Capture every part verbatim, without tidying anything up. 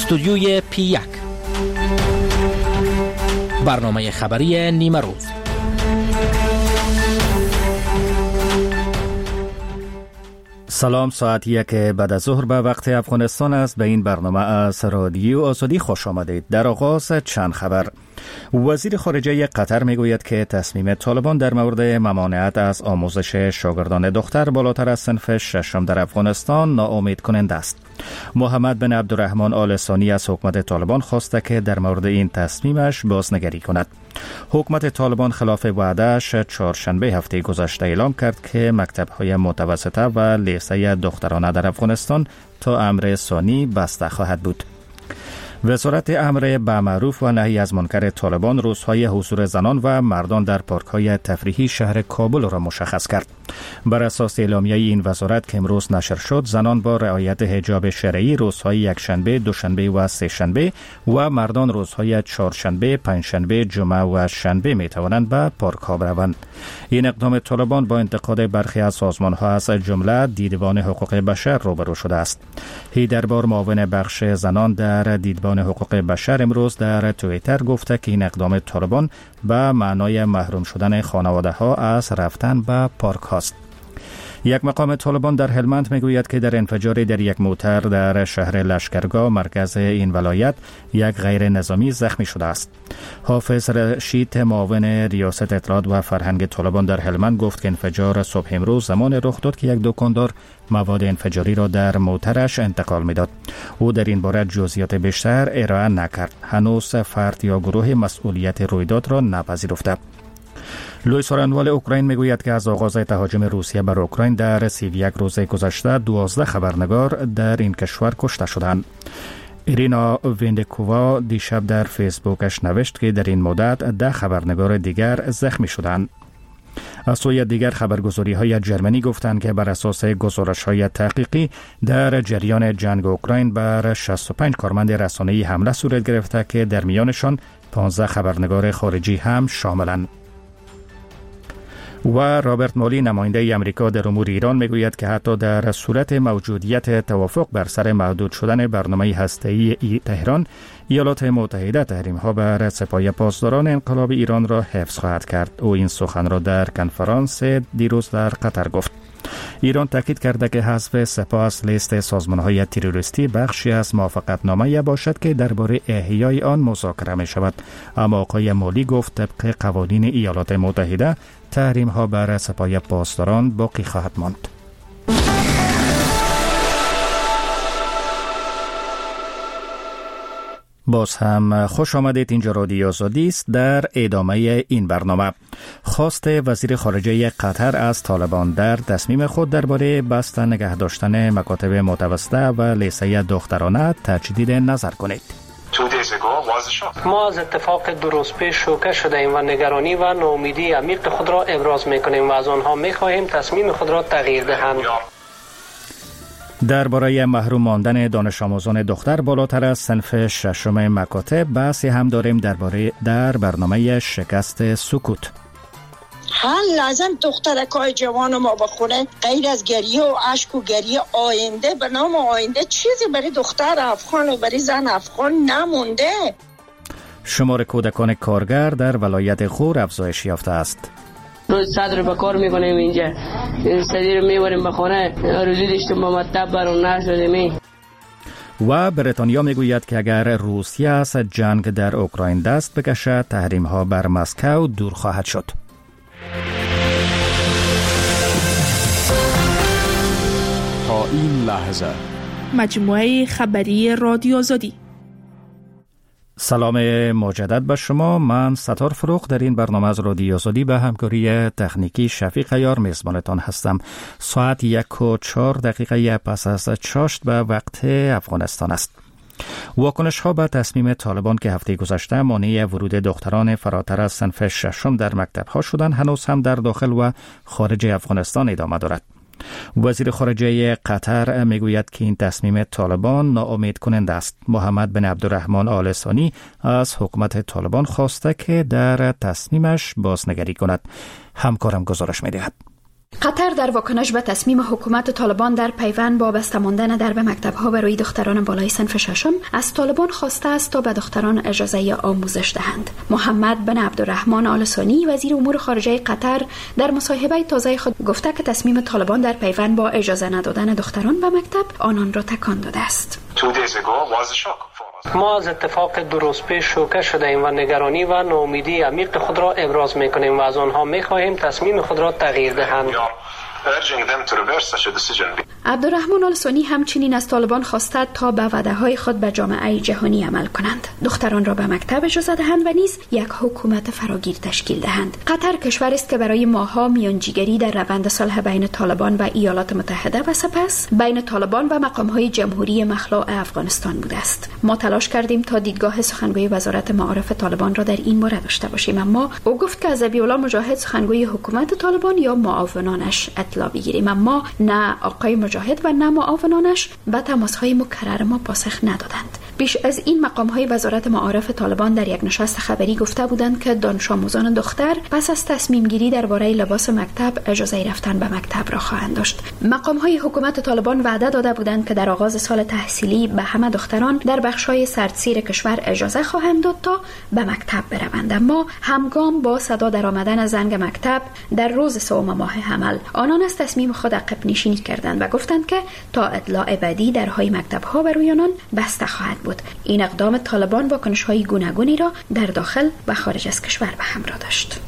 استودیوی پی یک، برنامه خبری نیمه روز. سلام، ساعت یک بعد از ظهر به وقت افغانستان است. به این برنامه از رادیو آزادی خوش آمدید. در آغاز چند خبر. وزیر خارجه قطر میگوید که تصمیم طالبان در مورد ممانعت از آموزش شاگردان دختر بالاتر از صنف ششم در افغانستان ناامید کننده است. محمد بن عبدالرحمن آل ثانی از حکومت طالبان خواسته که در مورد این تصمیمش بازنگری کند. حکومت طالبان خلاف وعدهش چهارشنبه هفته گذشته اعلام کرد که مکتب‌های متوسطه و لیسه دخترانه در افغانستان تا امر ثانی بسته خواهد بود. وزارت امر به معروف و نهی از منکر طالبان روزهای حضور زنان و مردان در پارک‌های تفریحی شهر کابل را مشخص کرد. بر اساس اعلامیه این وزارت که امروز نشر شد، زنان با رعایت حجاب شرعی روزهای یکشنبه، دوشنبه و سه‌شنبه و مردان روزهای چهارشنبه، پنجشنبه، جمعه و شنبه می توانند به پارک‌ها بروند. این اقدام طالبان با انتقاد برخی از سازمان‌ها از جمله دیدبان حقوق بشر روبرو شده است. هیدربار معاون بخش زنان در دیدبان حقوق بشر امروز در توییتر گفته که این اقدام طالبان به معنای محروم شدن خانواده‌ها از رفتن به پارک هاست. یک مقام طالبان در هلمند میگوید که در انفجاری در یک موتر در شهر لشکرگاه مرکز این ولایت یک غیر نظامی زخمی شده است. حافظ رشید معاون ریاست اطلاعات و فرهنگ طالبان در هلمند گفت که انفجار صبح امروز زمان رخ داد که یک دکاندار مواد انفجاری را در موترش انتقال میداد. او در این باره جزئیات بیشتر ارائه نکرد. هنوز فرد یا گروه مسئولیت رویداد را نپذیرفته. لوئیس آرنوال اوکراین میگوید که از آغاز تهاجم روسیه بر اوکراین در سی و یک روز گذشته دوازده خبرنگار در این کشور کشته شدند. ایرینا ویندکووا دیشب در فیسبوکش نوشت که در این مدت ده خبرنگار دیگر زخمی شدند. از سوی دیگر خبرگزاری‌های جرمنی گفتند که بر اساس گزارش‌های تحقیقی در جریان جنگ اوکراین بر شصت و پنج کارمند رسانه‌ای حمله صورت گرفته که در میانشان پانزده خبرنگار خارجی هم شاملند. و رابرت مالی نماینده امریکا در امور ایران میگوید که حتی در صورت موجودیت توافق بر سر محدود شدن برنامه هسته‌ای تهران، ایالات متحده تحریم‌ها بر سپاه پاسداران انقلاب ایران را حفظ خواهد کرد. او این سخن را در کنفرانس دیروز در قطر گفت. ایران تاکید کرده که حذف سپاه از لیست سازمان‌های تروریستی بخشی از موافقتنامه باشد که درباره احیای آن مذاکره می شود. اما آقای مالی گفت طبق قوانین ایالات متحده تحریم‌ها بر سپاه پاسداران باقی خواهد ماند. باز هم خوش آمدید. اینجا رادیو آزادی است. در ادامه این برنامه، خواست وزیر خارجه قطر از طالبان در تصمیم خود درباره بسته نگه داشتن مکاتب متوسطه و لیسه دخترانه تجدید نظر کنید. ما از اتفاق دو روز پیش شوکه شده ایم و نگرانی و ناامیدی عمیق خود را ابراز می‌کنیم و از آنها می‌خواهیم تصمیم خود را تغییر دهند. درباره محروم ماندن دانش آموزان دختر بالاتر از صنف ششم مکاتب بحثی هم داریم درباره در برنامه شکست سکوت. هر لازم دخترکای جوان ما بخونه غیر از گریه و اشک و گریه آینده به نام آینده چیزی برای دختر افغان و برای زن افغان نمونده. شمار کودکان کارگر در ولایت غور افزایش یافته است. روز صدر به کار میکنیم اینجا، این صدی رو میبریم به خانه، روزی داشتیم با مطب برون نشدیم. و بریتانیا میگوید که اگر روسیه از جنگ در اوکراین دست بکشد تحریم ها بر مسکو دور خواهد شد. تا این لحظه مجموعه خبری رادیو آزادی. سلام مجدد به شما. من ستار فروغ در این برنامه از رادیو آزادی به همکاری تکنیکی شفیق عیار میزبانتان هستم. ساعت یک و چهار دقیقه پس از چاشت به وقت افغانستان است. واکنش ها به تصمیم طالبان که هفته گذشته مانع ورود دختران فراتر از صنف ششم در مکتب ها شدند هنوز هم در داخل و خارج افغانستان ادامه دارد. وزیر خارجه قطر میگوید که این تصمیم طالبان ناامید کننده است. محمد بن عبدالرحمن آل ثانی از حکومت طالبان خواسته که در تصمیمش بازنگری کند. همکارم گزارش می‌دهد. قطر در واکنش به تصمیم حکومت طالبان در پیوند با بسته ماندن در به مکتب‌ها برای دختران بالای صنف ششم از طالبان خواسته است تا به دختران اجازه آموزش دهند. محمد بن عبدالرحمن آل ثانی وزیر امور خارجه قطر در مصاحبه تازه خود گفته که تصمیم طالبان در پیوند با اجازه ندادن دختران به مکتب آنان را تکان داده است. ما از اتفاق دو روز پیش شوکه شده ایم و نگرانی و ناامیدی عمیق خود را ابراز می‌کنیم و از آنها می‌خواهیم تصمیم خود را تغییر دهند. عبدالرحمن آل ثانی همچنین از طالبان خواسته تا به وعده‌های خود به جامعه جهانی عمل کنند، دختران را به مکتب اجازه دهند و نیز یک حکومت فراگیر تشکیل دهند. قطر کشور است که برای ماه‌ها میانجیگری در روند صلح بین طالبان و ایالات متحده و سپس بین طالبان و مقام‌های جمهوری مخلوع افغانستان بوده است. ما تلاش کردیم تا دیدگاه سخنگوی وزارت معارف طالبان را در این باره داشته باشیم، اما او گفت که از ذبیح الله مجاهد سخنگوی حکومت طالبان یا معاونانش اطلاع بگیریم، اما نه آقای مجاهد و نه معاونانش به تماس‌های مکرر ما پاسخ ندادند. بیش از این مقام‌های وزارت معارف طالبان در یک نشست خبری گفته بودند که دانش آموزان دختر پس از تصمیم گیری درباره لباس مکتب اجازه رفتن به مکتب را خواهند داشت. مقام‌های حکومت طالبان وعده داده بودند که در آغاز سال تحصیلی به همه دختران در بخش‌های سردسیر کشور اجازه خواهند داد تا به مکتب بروند، اما همگام با صدا درآمدن زنگ مکتب در روز سوم ماه حمل آنان از تصمیم خود عقب نشینی کردند و گفتند که تا اطلاع بعدی درهای مکتب‌ها برای آنان بسته خواهد بود. این اقدام طالبان واکنش‌های گوناگونی را در داخل و خارج از کشور به همراه داشت.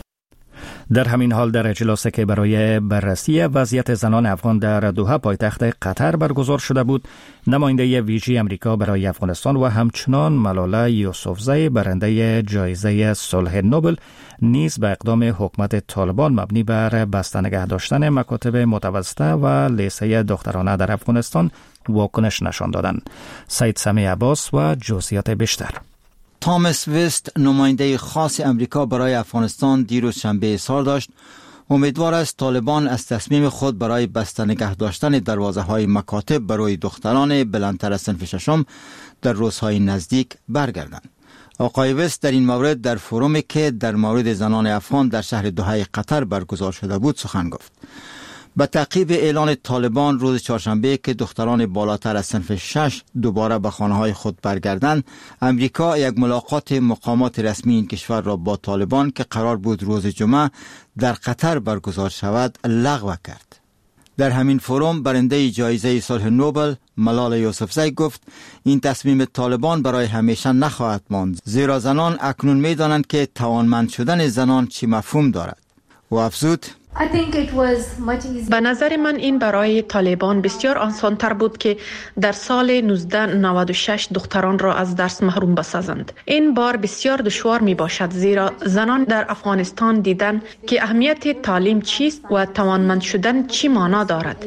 در همین حال در اجلاسی که برای بررسی وضعیت زنان افغان در دوحه پایتخت قطر برگزار شده بود، نماینده ویژه امریکا برای افغانستان و همچنان ملاله یوسفزی برنده جایزه صلح نوبل نیز به اقدام حکومت طالبان مبنی بر بسته نگه داشتن مکاتب متوسطه و لیسه دخترانه در افغانستان واکنش نشان دادند. سید سمی عباس و جزئیات بیشتر. تامس وست نماینده خاص امریکا برای افغانستان دیروز شنبه اظهار داشت امیدوار است طالبان از تصمیم خود برای بسته نگه داشتن دروازه های مکاتب برای دختران بلندتر از صنف ششم در روزهای نزدیک برگردند. آقای وست در این مورد در فرومی که در مورد زنان افغان در شهر دوحه قطر برگزار شده بود سخن گفت. به تعقیب اعلان طالبان روز چهارشنبه که دختران بالاتر از صنف شش دوباره به خانه‌های خود برگردند، امریکا یک ملاقات مقامات رسمی این کشور را با طالبان که قرار بود روز جمعه در قطر برگزار شود لغو کرد. در همین فروم برنده جایزه صلح نوبل ملاله یوسفزی گفت این تصمیم طالبان برای همیشه نخواهد ماند، زیرا زنان اکنون می‌دانند که توانمند شدن زنان چی مفهوم دارد. و افزود به نظر من این برای طالبان بسیار آسان‌تر بود که در سال نوزده نود و شش دختران را از درس محروم بسازند. این بار بسیار دشوار می باشد، زیرا زنان در افغانستان دیدن که اهمیت تعلیم چیست و توانمند شدن چی معنا دارد.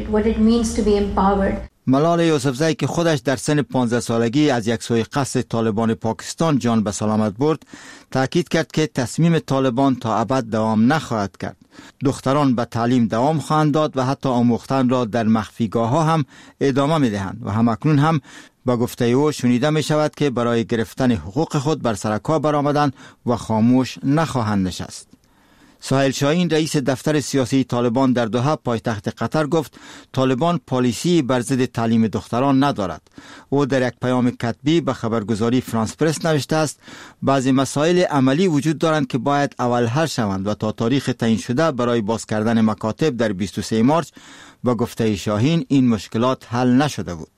ملاله یوسفزی که خودش در سن پانزده سالگی از یک سوی قصد طالبان پاکستان جان به سلامت برد، تاکید کرد که تصمیم طالبان تا ابد دوام نخواهد کرد. دختران به تعلیم دوام خواهند داد و حتی آموختن را در مخفیگاه ها هم ادامه می دهند و همکنون هم با گفته او شنیده می شود که برای گرفتن حقوق خود بر سر کار برآمدند و خاموش نخواهند نشست. سهیل شاهین رئیس دفتر سیاسی طالبان در دوحه پایتخت قطر گفت طالبان پالیسی بر ضد تعلیم دختران ندارد. او در یک پیام کتبی به خبرگزاری فرانس پرس نوشته است بعضی مسائل عملی وجود دارند که باید اول حل شوند و تا تاریخ تعیین شده برای باز کردن مکاتب در بیست و سوم مارس با گفته شاهین این مشکلات حل نشده بود.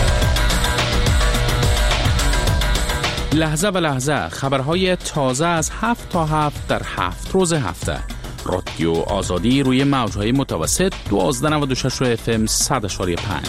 لحظه به لحظه خبرهای تازه از هفت تا هفت در هفت روز هفته. رادیو آزادی روی موجهای متوسط دوازده نود و شش اف ام صد اشاری پنج.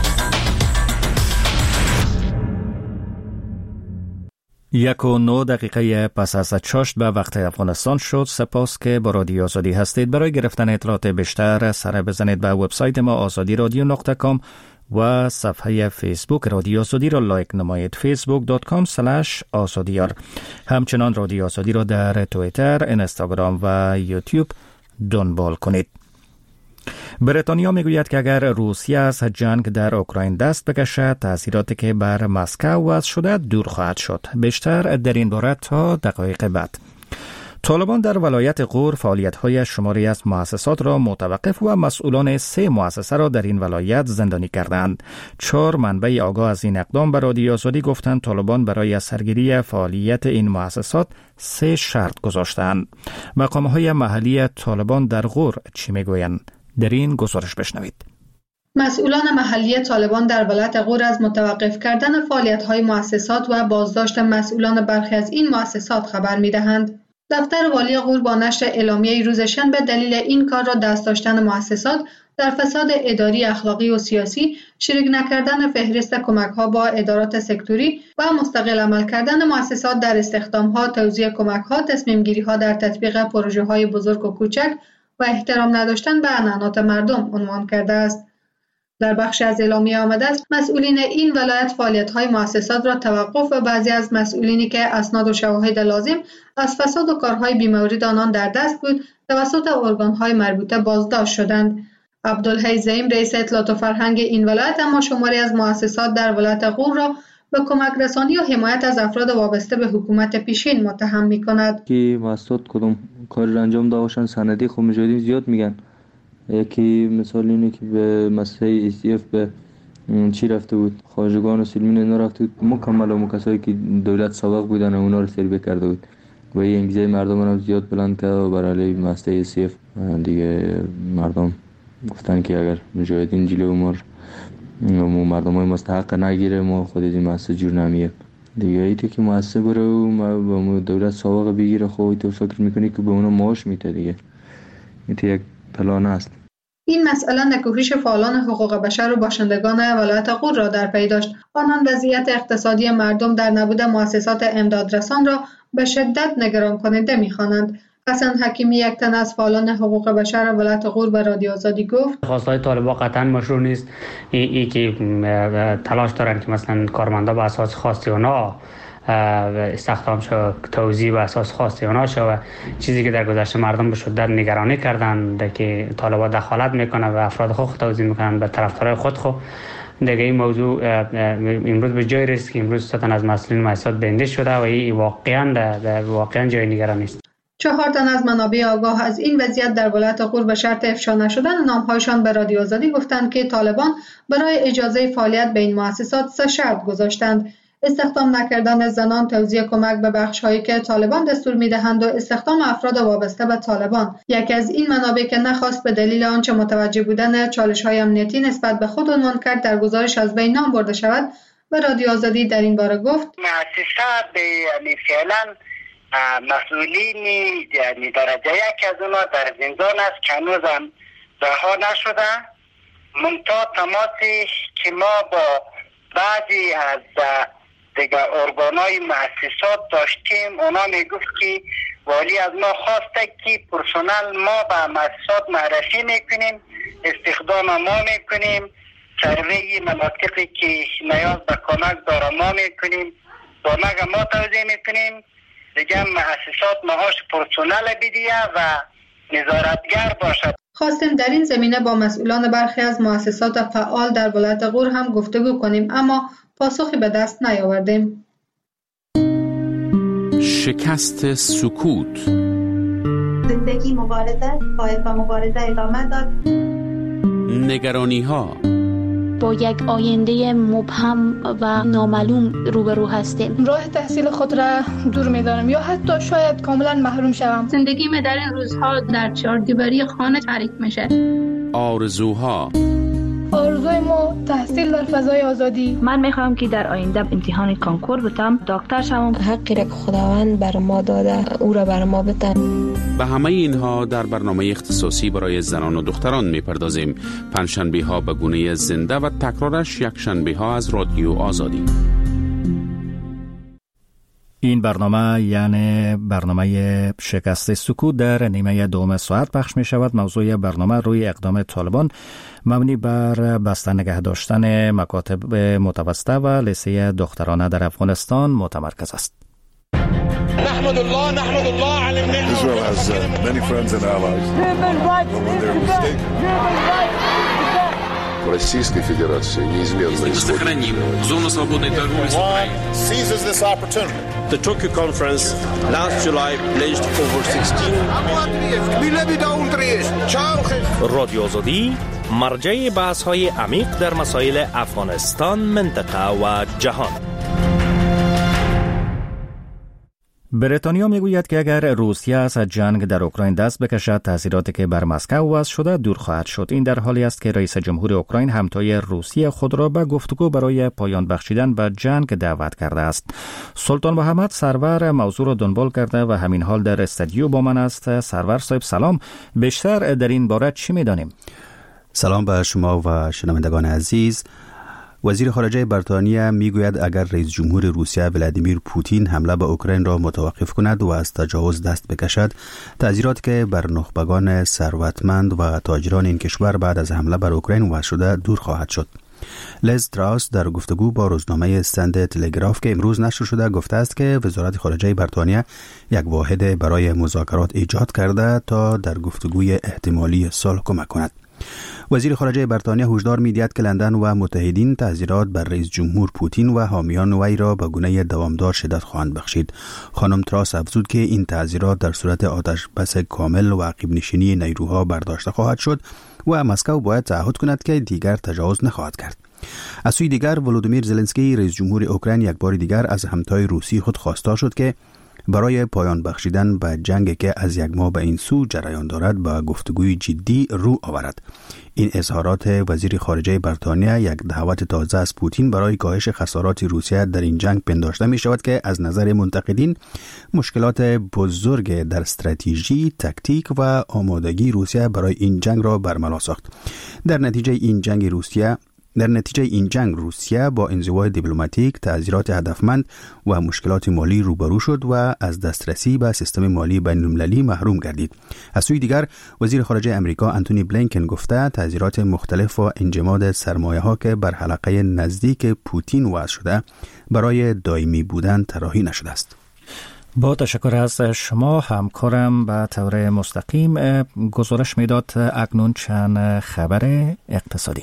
یک و نو دقیقه پس از چاشت به وقت افغانستان شد. سپاس که با رادیو آزادی هستید. برای گرفتن اطلاعات بیشتر سر بزنید به وبسایت ما آزادی رادیو نقطه کام و صفحه فیسبوک رادیو آزادی را لایک نمایید فیسبوک دات کام اسلش آزادیار. همچنان رادیو آزادی را در توییتر، اینستاگرام و یوتیوب دنبال کنید. بریتانیا میگوید که اگر روسیه از جنگ در اوکراین دست بکشد تاثیراتی که بر مسکو وضع شده دور خواهد شد. بیشتر در این باره تا دقایق بعد. طالبان در ولایت غور فعالیت‌های شماری از مؤسسات را متوقف و مسئولان سه مؤسسه را در این ولایت زندانی کردند. چهار منبع آگاه از این اقدام به رادیو آزادی گفتند طالبان برای سرگیری فعالیت این مؤسسات سه شرط گذاشتند. مقام‌های محلی طالبان در غور چی میگویند؟ در این گزارش بشنوید. مسئولان محلی طالبان در ولایت غور از متوقف کردن فعالیت‌های مؤسسات و بازداشت مسئولان برخی از این مؤسسات خبر می‌دهند. دفتر والی غور با نشر اعلامیه روز شنبه دلیل این کار را دست داشتن مؤسسات در فساد اداری، اخلاقی و سیاسی، شریک نکردن فهرست کمک‌ها با ادارات سکتوری و مستقل عمل کردن مؤسسات در استخدام‌ها، توزیع کمک‌ها، تصمیم‌گیری‌ها در تطبیق پروژه‌های بزرگ و کوچک و احترام نداشتن به عنعنات مردم عنوان کرده است. در بخش از اعلامیه آمده است مسئولین این ولایت فعالیت‌های مؤسسات را توقف و بعضی از مسئولینی که اسناد و شواهد لازم از فساد و کارهای بیمورد آنان در دست بود توسط ارگان‌های مربوطه بازداشت شدند. عبدالحی زعیم رئیس اطلاعات و فرهنگ این ولایت اما شماری از مؤسسات در ولایت غور را به کمک رسانی و حمایت از افراد وابسته به حکومت پیشین متهم می‌کند. که مؤسسات کدوم کاری را انجام دادن سندی خب مجاهدین زیاد میگن. یکی مثال اینه که به مسئله ایسیف به چی رفته بود، خواجگان و سلمین اینا رفته بود، مکمل و کسایی که دولت سابق بودن اونا رو سلبه کرده بود و این انگیزه مردم رو زیاد بلند کرد و برای مسئله ایسیف دیگه مردم گفتن که اگر مجاهدین جلو ما و مردم های مستحق نگیره ما خود این مسئله جور نمیه دیگه. ایتی که مؤسسه بره و دولت سابق بگیره خب تو فکر میکنی که به اونا معاش میده دیگه. ایتی یک پلان است. این مسئله نکوهش فعالان حقوق بشر و باشندگان ولایت غور را در پی داشت. آنان وضعیت اقتصادی مردم در نبود مؤسسات امدادرسان را به شدت نگران کننده می‌خوانند. حسن حکیمی یک تن از فعالان حقوق بشر ولایت غور به رادیو آزادی گفت خواستهای طالبان قطعا مشروع نیست. این ای که تلاش دارن که مثلا کارمندا به اساس خواست اونا استخدام شد، توزیع به اساس خواست اونا شد و چیزی که در گذشته مردم به شدت نگرانی کردند که طالبان دخالت میکنه و افراد خود توزیع میکنن به طرفدارای خود خود دیگه این موضوع امروز به جای رسید که امروز ستن از مسئولین مؤسسات بنده شده و این واقعا واقعا جای نگرانی است. چهار تن از منابع آگاه از این وضعیت در ولایت غور به شرط افشا نشدن نامهایشان به رادیو آزادی گفتند که طالبان برای اجازه فعالیت به این مؤسسات سه شرط گذاشتند: استخدام نکردن زنان، توزیع کمک به بخش‌هایی که طالبان دستور می‌دهند و استخدام افراد وابسته به طالبان. یکی از این منابع که نخواست به دلیل آنچه متوجه بودن چالش‌های امنیتی نسبت به خود عنوان کرد در گزارش از بین نام برده شود و رادیو آزادی در این باره گفت مؤسسه به یعنی فعلا مسئولین یعنی درجه یک از اونا در زندان است که هنوز هم رها نشده. منتها تماسی که ما با بعضی از دیگه ارگانای مؤسسات داشتیم اونا میگفت که والی از ما خواسته که پرسنل ما به مؤسسات معرفی میکنیم، استخدام ما میکنیم، سروی مناطقی که نیاز به کمک داره ما میکنیم، کمک ما توزیع میکنیم، دیگه مؤسسات معاش پرسنل بدیه و نظارتگر باشد. خواستیم در این زمینه با مسئولان برخی از مؤسسات فعال در ولایت غور هم گفتگو کنیم اما پاسخی به دست نیاوردیم. شکست سکوت. زندگی مبارزه، باید با مبارزه ادامه داد. نگرانی ها. با یک آینده مبهم و نامعلوم روبرو هستیم. راه تحصیل خود را دور می‌دانم یا حتی شاید کاملا محروم شوم. زندگی من در این روزها در چهار دیواری خانه تعریف میشه. آرزوها. آرزوی ما تحصیل در فضای آزادی. من میخوام که در آینده امتحان کانکور بتم، دکتر شوم. حقی را که خداوند بر ما داده او را بر ما بتن. به همه اینها در برنامه اختصاصی برای زنان و دختران میپردازیم. پنجشنبه ها به گونه زنده و تکرارش یک شنبه ها از رادیو آزادی. این برنامه یعنی برنامه شکست سکوت در نیمه دوم ساعت پخش می شود. موضوع برنامه روی اقدام طالبان مبنی بر بسته نگه داشتن مکاتب متوسطه و لیسه دخترانه در افغانستان متمرکز است. نحمد الله نحمد الله علی النعمة. Israel has uh, many friends and allies. Human rights. Российской Федерации неизменно сохраним зону свободной торговли с Украиной. The Tokyo Conference last July pledged over sixteen رادیو آزادی مرجع بحث‌های عمیق در مسائل افغانستان، منطقه و جهان. بریتانیا میگوید که اگر روسیه از جنگ در اوکراین دست بکشد، تاثیراتی که بر مسکو وضع شده دور خواهد شد. این در حالی است که رئیس جمهور اوکراین همتای روسیه خود را به گفتگو برای پایان بخشیدن به جنگ دعوت کرده است. سلطان محمد سرور موضوع را دنبال کرده و همین حال در استودیو با من است. سرور صاحب سلام، بیشتر در این باره چی می‌دانیم؟ سلام به شما و شنوندگان عزیز. وزیر خارجه بریتانیا میگوید اگر رئیس جمهور روسیه ولادیمیر پوتین حمله به اوکراین را متوقف کند و از تجاوز دست بکشد، تأثیراتی که بر نخبگان ثروتمند و تاجران این کشور بعد از حمله بر اوکراین وضع شده دور خواهد شد. لیز تراس در گفتگو با روزنامه سند تلگراف که امروز نشر شده گفته است که وزارت خارجه بریتانیا یک واحد برای مذاکرات ایجاد کرده تا در گفتگوی احتمالی صلح کمک کند. وزیر خارجه بریتانیا هشدار می‌دهد که لندن و متحدین تحذیرات بر رئیس جمهور پوتین و حامیان وی را به گونه دوامدار شدت خواهند بخشید. خانم تراس افزود که این تحذیرات در صورت آتش بس کامل و عقب نشینی نیروها برداشته خواهد شد و مسکو باید تعهد کند که دیگر تجاوز نخواهد کرد. از سوی دیگر ولودیمیر زلنسکی رئیس جمهور اوکراین یک بار دیگر از همتای روسی خود خواسته شد که برای پایان بخشیدن به جنگی که از یک ماه به این سو جریان دارد به گفتگوی جدی رو آورد. این اظهارات وزیر خارجه بریتانیا یک دعوت تازه از پوتین برای کاهش خسارات روسیه در این جنگ پنداشته می شود که از نظر منتقدین مشکلات بزرگ در استراتژی، تاکتیک و آمادگی روسیه برای این جنگ را برملا ساخت. در نتیجه این جنگ روسیه در نتیجه این جنگ روسیه با انزوای دیپلماتیک، تعذیرات هدفمند و مشکلات مالی روبرو شد و از دسترسی به سیستم مالی بین‌المللی محروم گردید. از سوی دیگر وزیر خارجه امریکا آنتونی بلینکن گفته تعذیرات مختلف و انجماد سرمایه‌ها که بر حلقه نزدیک پوتین وضع شده برای دائمی بودن طراحی نشده است. با تشکر از شما همکارم به طور مستقیم گزارش میداد. اکنون چند خبر اقتصادی.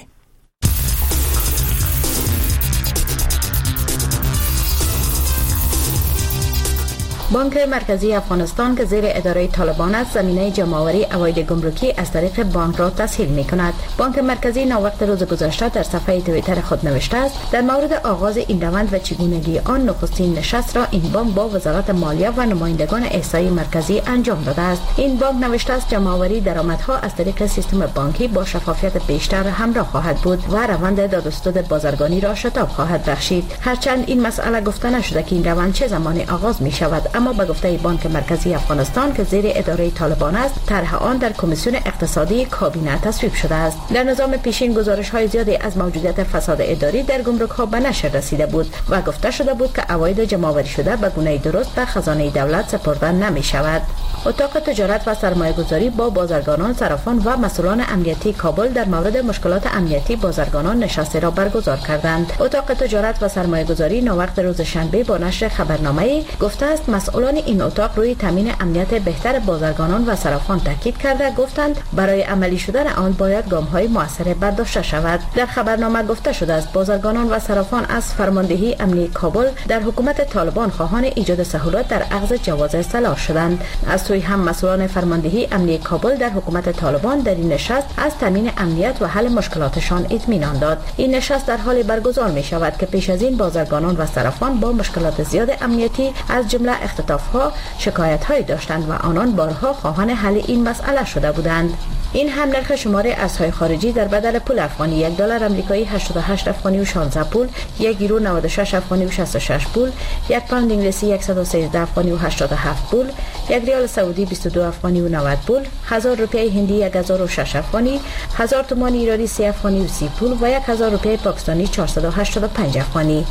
بانک مرکزی افغانستان که زیر اداره طالبان است، زمینه جمع‌آوری عواید گمرکی از طریق بانک را تسهیل می‌کند. بانک مرکزی ناوقت روز گذشته در صفحه توییتر خود نوشته است در مورد آغاز این روند و چگونگی آن نخستین نشست را این بانک با وزارت مالیه و نمایندگان احصایی مرکزی انجام داده است. این بانک نوشته است جمع‌آوری درآمدها از طریق سیستم بانکی با شفافیت بیشتر همراه خواهد بود و روند داد و ستد بازرگانی را شتاب خواهد بخشید. هرچند این مسئله گفته نشده که این روند چه زمانی آغاز می‌شود، اما به گفته بانک مرکزی افغانستان که زیر اداره طالبان است، طرح آن در کمیسیون اقتصادی کابینه تصویب شده است. در نظام پیشین گزارش‌های زیادی از موجودیت فساد اداری در گمرک‌ها به نشر رسیده بود و گفته شده بود که عواید جمع‌آوری شده به گونه درست به خزانه دولت سپرده نمی‌شود. اتاق تجارت و سرمایه‌گذاری با بازرگانان، صرافان و مسئولان امنیتی کابل در مورد مشکلات امنیتی بازرگانان نشستی را برگزار کردند. اتاق تجارت و سرمایه‌گذاری ناوقت روز شنبه با نشر خبرنامه‌ای گفته است مسئولان این اتاق روی تامین امنیت بهتر بازرگانان و صرافان تاکید کرده گفتند برای عملی شدن آن باید گام‌های مؤثر برداشته شود. در خبرنامه گفته شده است بازرگانان و صرافان از فرماندهی امنیتی کابل در حکومت طالبان خواهان ایجاد سهولت در اخذ جواز سلاح شدند. از سوی هم مسئولان فرماندهی امنیتی کابل در حکومت طالبان در این نشست از تامین امنیت و حل مشکلاتشان اطمینان داد. این نشست در حالی برگزار می شود که پیش از این بازرگانان و صرافان با مشکلات زیاد امنیتی از جمله اختطاف‌ها شکایت‌هایی داشتند و آنان بارها خواهان حل این مسئله شده بودند. این هم نرخ شماره ارزهای خارجی در بدل پول افغانی: یک دلار آمریکایی هشتاد و هشت افغانی و شانزده پول، یک یورو نود و شش افغانی و شصت و شش پول، یک پوند انگلیسی صد و سیزده افغانی و هشتاد و هفت پول، یک ریال سعودی بیست و دو افغانی و نود پول، هزار روپیه هندی یک هزار و شش افغانی، هزار تومان ایرانی سی افغانی و سی پول و یک هزار روپیه پاکستانی چهارصد و هشتاد و پنج افغانی.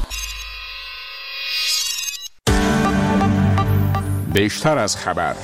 بیشتر از خبر.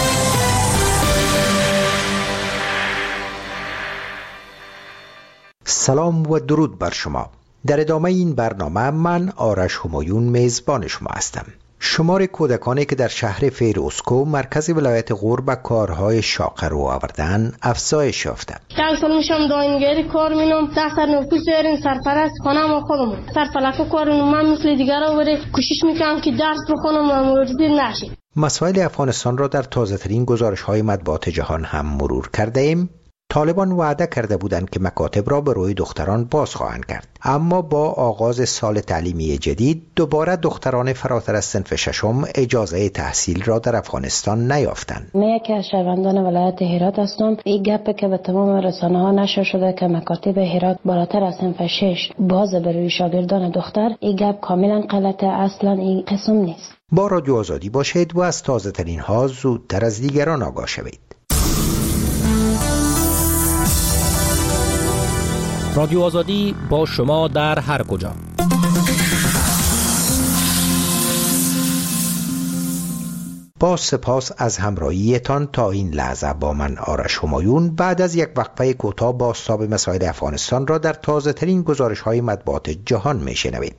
سلام و درود بر شما. در ادامه این برنامه من آرش همایون میزبان شما هستم. شمار کودکانی که در شهر فیروزکوه مرکز ولایت غور به کارهای شاق رو آوردن افزایش یافته. یک سال میشم داینگری کار مینم، ده سر نوکوس داریم، سرپرست خانم و خودمون سرفلک کارم. من مثل دیگر آوره کوشش میکنم که درس بخونم و موردی نشه. مسائل افغانستان را در تازه ترین گزارش های مطبوعات جهان هم مرور کرده ایم. طالبان وعده کرده بودند که مکاتب را به روی دختران باز خواهند کرد، اما با آغاز سال تعلیمی جدید دوباره دختران فراتر از صنف ششم اجازه تحصیل را در افغانستان نیافتند. من یکی از شهروندان ولایت هرات هستم. این گپ که به تمام رسانه ها نشر شده که مکاتب هرات بالاتر از صنف شش باز به روی شاگردان دختر، این گپ کاملا غلطه، اصلا این قسم نیست. با رادیو آزادی باشید و از تازه ترین ها زودتر از دیگران آگاه شوید. رادیو آزادی با شما در هر کجا. با سپاس از همراهیتان تا این لحظه با من آرش همایون بعد از یک وقفه کوتاه بازتاب مسائل افغانستان را در تازه ترین گزارش های مطبوعات جهان می شنوید.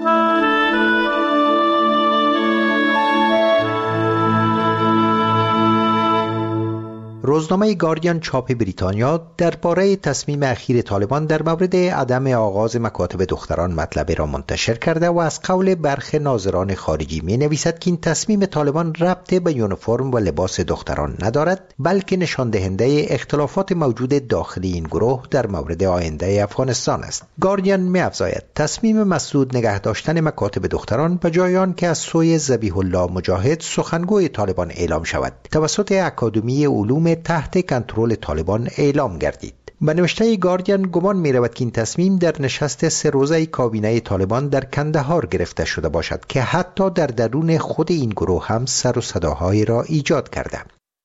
روزنامه گاردین چاپ بریتانیا درباره تصمیم اخیر طالبان در مورد عدم آغاز مکاتب دختران مطلب را منتشر کرده و از قول برخی ناظران خارجی می نویسد که این تصمیم طالبان ربط به یونیفرم و لباس دختران ندارد، بلکه نشان دهنده اختلافات موجود داخلی این گروه در مورد آینده افغانستان است. گاردین می افزاید تصمیم مسدود نگه داشتن مکاتب دختران به جای آن که از سوی ذبیح الله مجاهد سخنگوی طالبان اعلام شود توسط اکادمی علوم تحت کنترل طالبان اعلام گردید. به نوشته گاردین گمان می رود که این تصمیم در نشست سه روزه کابینه طالبان در کندهار گرفته شده باشد که حتی در درون خود این گروه هم سر و صداهایی را ایجاد کرده.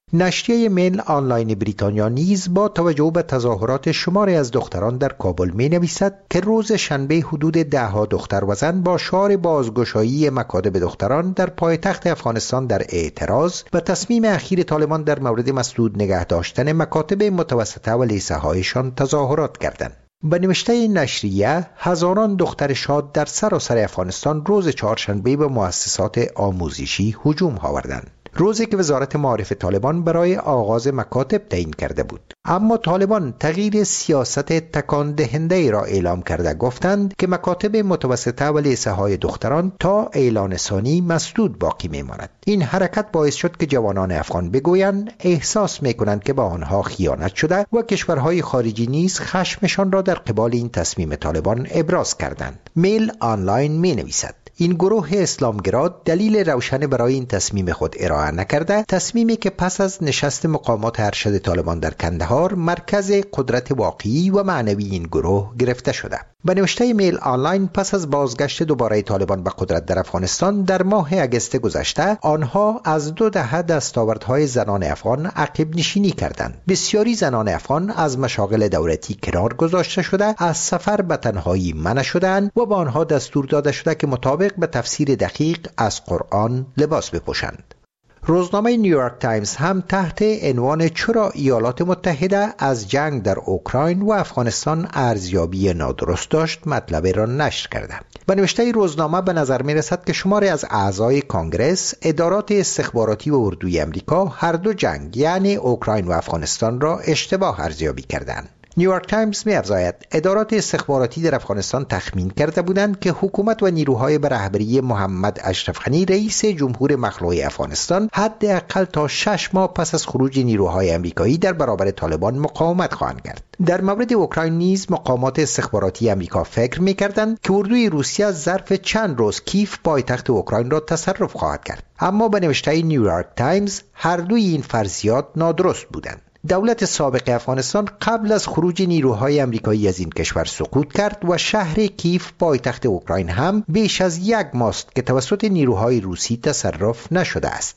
نشریه میل آنلاین بریتانیا نیز با توجه به تظاهرات شماری از دختران در کابل می نویسد که روز شنبه حدود ده ها دختر و زن با شعار بازگشایی مکاتب دختران در پایتخت افغانستان در اعتراض و تصمیم اخیر طالبان در مورد مسدود نگه داشتن مکاتب متوسطه و لیسه هایشان تظاهرات کردند. به نوشته نشریه هزاران دختر شاد در سراسر افغانستان روز چهارشنبه به مؤسسات آموزشی هجوم آوردند، روزی که وزارت معارف طالبان برای آغاز مکاتب تعیین کرده بود. اما طالبان تغییر سیاست تکان دهنده ای را اعلام کرده، گفتند که مکاتب متوسطه و لیسه های دختران تا اعلان ثانی مسدود باقی میماند. این حرکت باعث شد که جوانان افغان بگویند احساس میکنند که به آنها خیانت شده و کشورهای خارجی نیز خشمشان را در قبال این تصمیم طالبان ابراز کردند. میل آنلاین می نویسد این گروه اسلامگرا دلیل روشن برای این تصمیم خود ارائه نکرده، تصمیمی که پس از نشست مقامات ارشد طالبان در کندهار مرکز قدرت واقعی و معنوی این گروه گرفته شده. به نوشته میل آنلاین پس از بازگشت دوباره طالبان به قدرت در افغانستان در ماه اگست گذشته، آنها از دو دهه دستاوردهای زنان افغان عقب نشینی کردند. بسیاری زنان افغان از مشاغل دولتی کنار گذاشته شده، از سفر به تنهایی منع شدند و به آنها دستور داده شده که مطابق به تفسیر دقیق از قرآن لباس بپوشند. روزنامه نیویورک تایمز هم تحت عنوان چرا ایالات متحده از جنگ در اوکراین و افغانستان ارزیابی نادرست داشت مطلب را نشر کرده. به نوشته روزنامه به نظر می رسد که شماری از اعضای کانگرس، ادارات استخباراتی و اردوی امریکا هر دو جنگ یعنی اوکراین و افغانستان را اشتباه ارزیابی کردند. نیویورک تایمز می افزاید ادارات استخباراتی در افغانستان تخمین کرده بودند که حکومت و نیروهای به رهبری محمد اشرف غنی رئیس جمهور مخلوع افغانستان حداقل تا شش ماه پس از خروج نیروهای امریکایی در برابر طالبان مقاومت خواهند کرد. در مورد اوکراین نیز مقامات استخباراتی امریکا فکر می کردند که اردوی روسیه ظرف چند روز کیف پایتخت اوکراین را تصرف خواهد کرد. اما به نوشته نیویورک تایمز هر دوی این فرضیات نادرست بودند. دولت سابق افغانستان قبل از خروج نیروهای امریکایی از این کشور سقوط کرد و شهر کیف پایتخت اوکراین هم بیش از یک ماه است که توسط نیروهای روسی تصرف نشده است.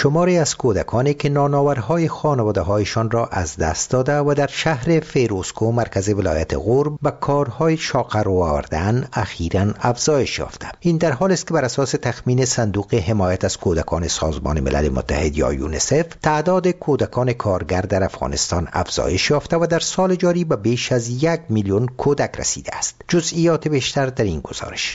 شماری از کودکانی که نانآورهای خانواده هایشان را از دست داده و در شهر فیروزکوه مرکز ولایت غور به کارهای شاق رو آوردن اخیراً افزایش یافته. این در حالی است که بر اساس تخمین صندوق حمایت از کودکان سازمان ملل متحد یا یونیسف تعداد کودکان کارگر در افغانستان افزایش یافته و در سال جاری به بیش از یک میلیون کودک رسیده است. جزئیات بیشتر در این گزارش.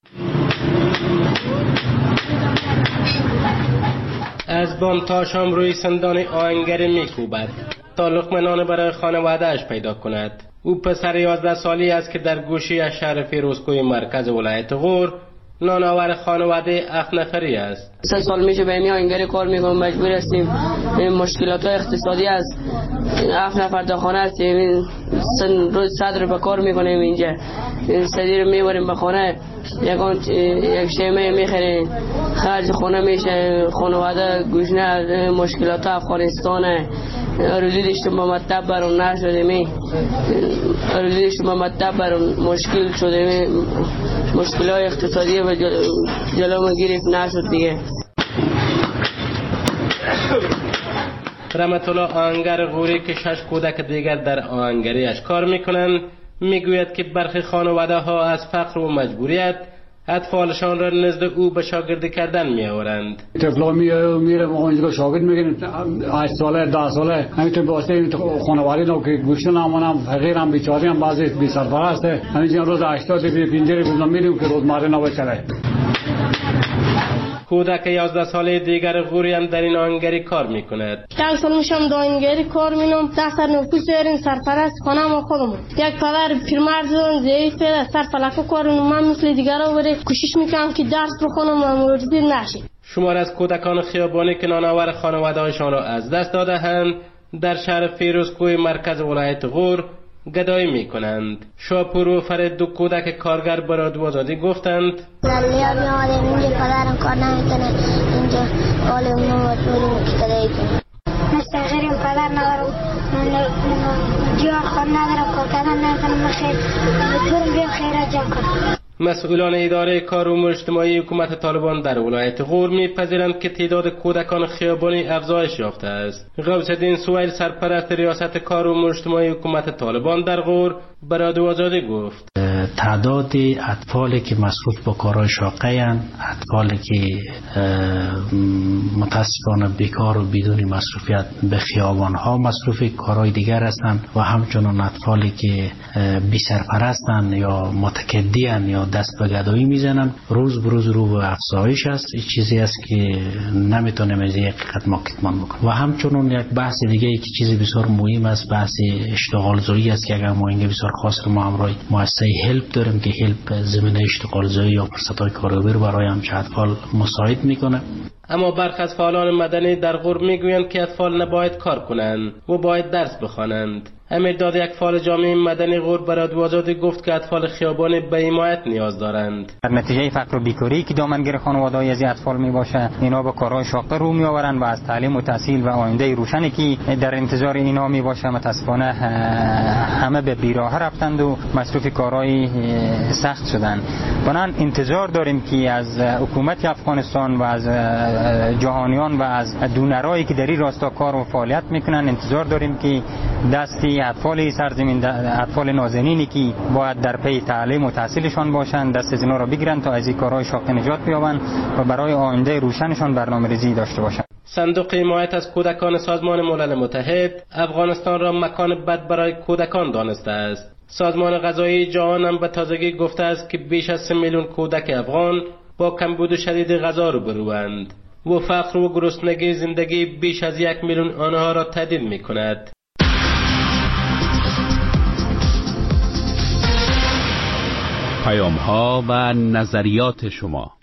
از بام تا شام روی سندان آهنگری میکوبد تا لقمه نان برای خانواده‌اش پیدا کند. او پسر یازده سالی است که در گوشه از شهر فیروزکوه مرکز ولایت غور نانآور خانواده هفت نفری است. سه سال میشه به این آهنگری کار میکنم، مجبور هستیم. مشکلات اقتصادی است. هفت نفر در خانه هستیم، روز صدر به کار میکنیم اینجا. صدر رو میبریم به خانه، یک شیمه میخریم، خرج خونه میشه، خانواده گوشنه. مشکلات افغانستانه، روزی داشتیم با مطلب برون نشدیم، روزی داشتیم با مطلب برون مشکل شدیم، مشکلات اقتصادی و جلو ما گرفت نشد دیگه. رحمت الله آهنگر غوری که شش کودک دیگر در آهنگریش کار میکنند میگوید که برخی خانواده ها از فقر و مجبوریت اطفالشان را نزد او به شاگردی کردن می آورند. طفلا میره ما اینجا شاگرد میگیریم، هشت ساله ده ساله همینطور واسه خانواده نو که گوشه نمونم فقیرم بیچاره هم بعضی بی سرپرسته. همینجا روز هشتاد بی پنجره بودم میریم که روزمره نباشه. کودک یازده ساله دیگر غوری هم در این آهنگری کار میکند. یک سال میشم در آهنگری کار مینم، ده سر نوکوس داریم، سرپرست خانه ما خودمون. یک پدر پیرمرد ضعیف پیدا سر فلکه کارم، من مثل دیگرها بره کوشش میکنم که درس بخونم و موجود نشه. شمار از کودکان خیابانی که نانآور خانواده‌هایشان را از دست داده‌اند در شهر فیروزکوه مرکز ولایت غور گدایی می کنند. شاپور و فرید دو کودک کارگر به رادیو آزادی گفتند لالیا میاد اینجا پدرم کار نمیکنه، اینجا حال اونو مطمئنیم که گدایی کنیم. مستقریم پدر ندارم، جا خود ندارم، کار کردن ندارم، خیر برم بیا خیرات جمع کنم. مسئولان اداره کار امور اجتماعی حکومت طالبان در ولایت غور می‌پذیرند که تعداد کودکان خیابانی افزایش یافته است. غوث الدین سویل سرپرست ریاست کار امور اجتماعی حکومت طالبان در غور به رادیو آزادی گفت تعداد اطفالی که مصروف به کارهای شاقه اند، اطفالی که متاسفانه بیکار و بدون مصروفیت به خیابان‌ها مصروف کارهای دیگر هستند و همچنین اطفالی که بی سرپرستند یا متکدی اند یا دست به گدایی میزنن روز به روز رو به افزایش است. این چیزی است که نمیتونیم از یک حقیقت ما کتمان بکنیم. و همچنین یک بحث دیگه ای که چیزی بسیار مهم است بحث اشتغال زایی است که اگر ما اینجا بسیار خاص ما همراه مؤسسه هلپ داریم که هلپ زمینه اشتغال زایی یا فرصت‌های کاری برای همچه اطفال مساعد میکنه. اما برخی از فعالان مدنی در غور میگویند که اطفال نباید کار کنند و باید درس بخوانند. امیر داد یک فعال جامعه مدنی غور به رادیو آزادی گفت که اطفال خیابانی به حمایت نیاز دارند. در نتیجه فقر و بیکاری که دامنگیر خانواده‌های از اطفال میباشه، اینا به کارهای شاقه رو میآورند و از تعلیم و تحصیل و آینده روشنی که در انتظار اینا میباشه متاسفانه همه به بیراه رفتند و مصروف کارهای سخت شدند. بنابراین انتظار داریم که از حکومت افغانستان و از جهانیان و از دونرایی که در این راستا کار و فعالیت میکنن انتظار داریم که دستی اطفال سرزمین، اطفال نازنینی که باید در پی تعلیم و تحصیلشان باشند دست از اینا را بگیرن تا از این کارهای شاقه نجات بیابند و برای آینده روشنشان برنامه‌ریزی داشته باشند. صندوق حمایت از کودکان سازمان ملل متحد افغانستان را مکان بد برای کودکان دانسته است. سازمان غذایی جهان هم به تازگی گفته است که بیش از سه میلیون کودک افغان با کمبود شدید غذا روبروند و فقر و گرسنگی زندگی بیش از یک میلیون آنها را تهدید می‌کند. پیام ها و نظریات شما.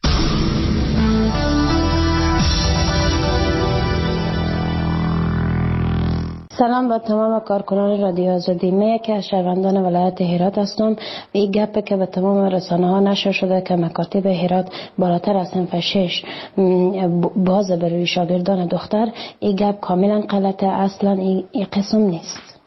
سلام با تمام کارکنان رادیو آزادی. من یکی از شهروندان ولایت هرات هستم. این گپ که به تمام رسانه ها نشر شده که مکاتب هرات بالاتر از صنف شش باز برای شاگردان دختر، این گپ کاملا غلطه. اصلا این قسم نیست.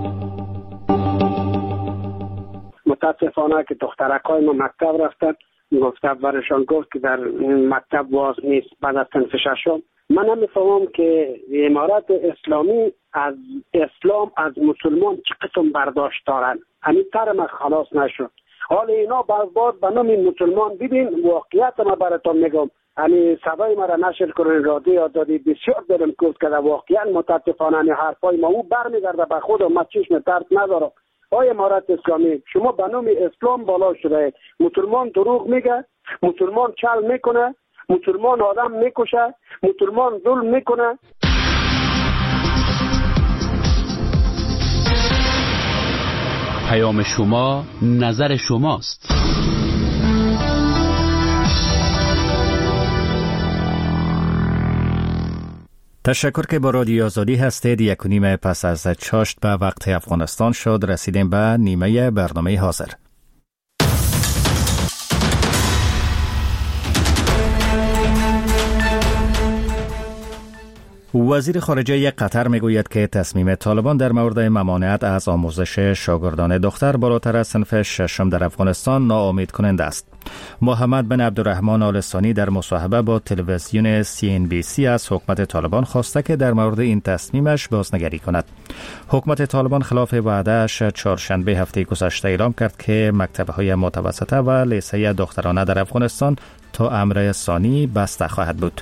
متاسفانه که دخترکای ما مکتب رفتن، گفته برشان گفت که در مکتب واز نیست بعد از صنف ششم. من هم میفهمم که امارت اسلامی از اسلام از مسلمان چه قسم برداشت دارن. همین تر من خلاص نشد. حال اینا باز باز به نام مسلمان ببین واقعیت ما براتون میگم. همین صدای ما را نشر کنین رادیو آزادی بسیار دلم کوفت کرده. واقعا متاسفانه حرفای ما او برمیگرده به خود و ما چشم ترس ندارم. آیا امارت اسلامی شما به نام اسلام بالا شده، مسلمان دروغ میگه، مسلمان چل میکنه، مسلمان آدم میکشه، مسلمان ظلم میکنه. پیام شما نظر شماست. تشکر که با رادیو آزادی هستید. یک و نیم پس از چاشت به وقت افغانستان شد رسیدیم به نیمه برنامه حاضر. وزیر خارجه قطر میگوید که تصمیم طالبان در مورد ممانعت از آموزش شاگردان دختر بالاتر از صنف ششم در افغانستان ناامید کننده است. محمد بن عبدالرحمن آل ثانی در مصاحبه با تلویزیون سی ان بی سی از حکومت طالبان خواسته که در مورد این تصمیمش بازنگری کند. حکومت طالبان خلاف وعده‌اش چهارشنبه هفته گذشته اعلام کرد که مکتب‌های متوسطه و لیسه دخترانه در افغانستان تا امر ثانی بسته خواهد بود.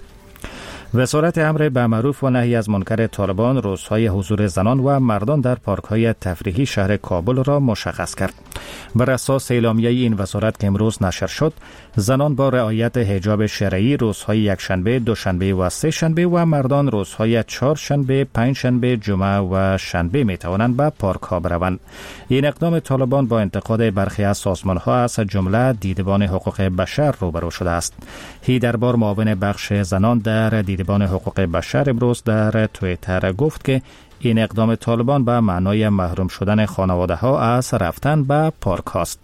وزارت امر به معروف و نهی از منکر طالبان روزهای حضور زنان و مردان در پارک‌های تفریحی شهر کابل را مشخص کرد. بر اساس اعلامیه این وزارت که امروز نشر شد، زنان با رعایت حجاب شرعی روزهای یکشنبه، دوشنبه و سه شنبه و مردان روزهای چهارشنبه، پنجشنبه، جمعه و شنبه می توانند به پارک‌ها بروند. این اقدام طالبان با انتقاد برخی از سازمان‌ها از جمله دیدبان حقوق بشر روبرو شده است. هی دربار معاون بخش زنان در دیدبان حقوق بشر امروز در توییتر گفت که این اقدام طالبان به معنای محروم شدن خانواده ها از رفتن به پارک هاست.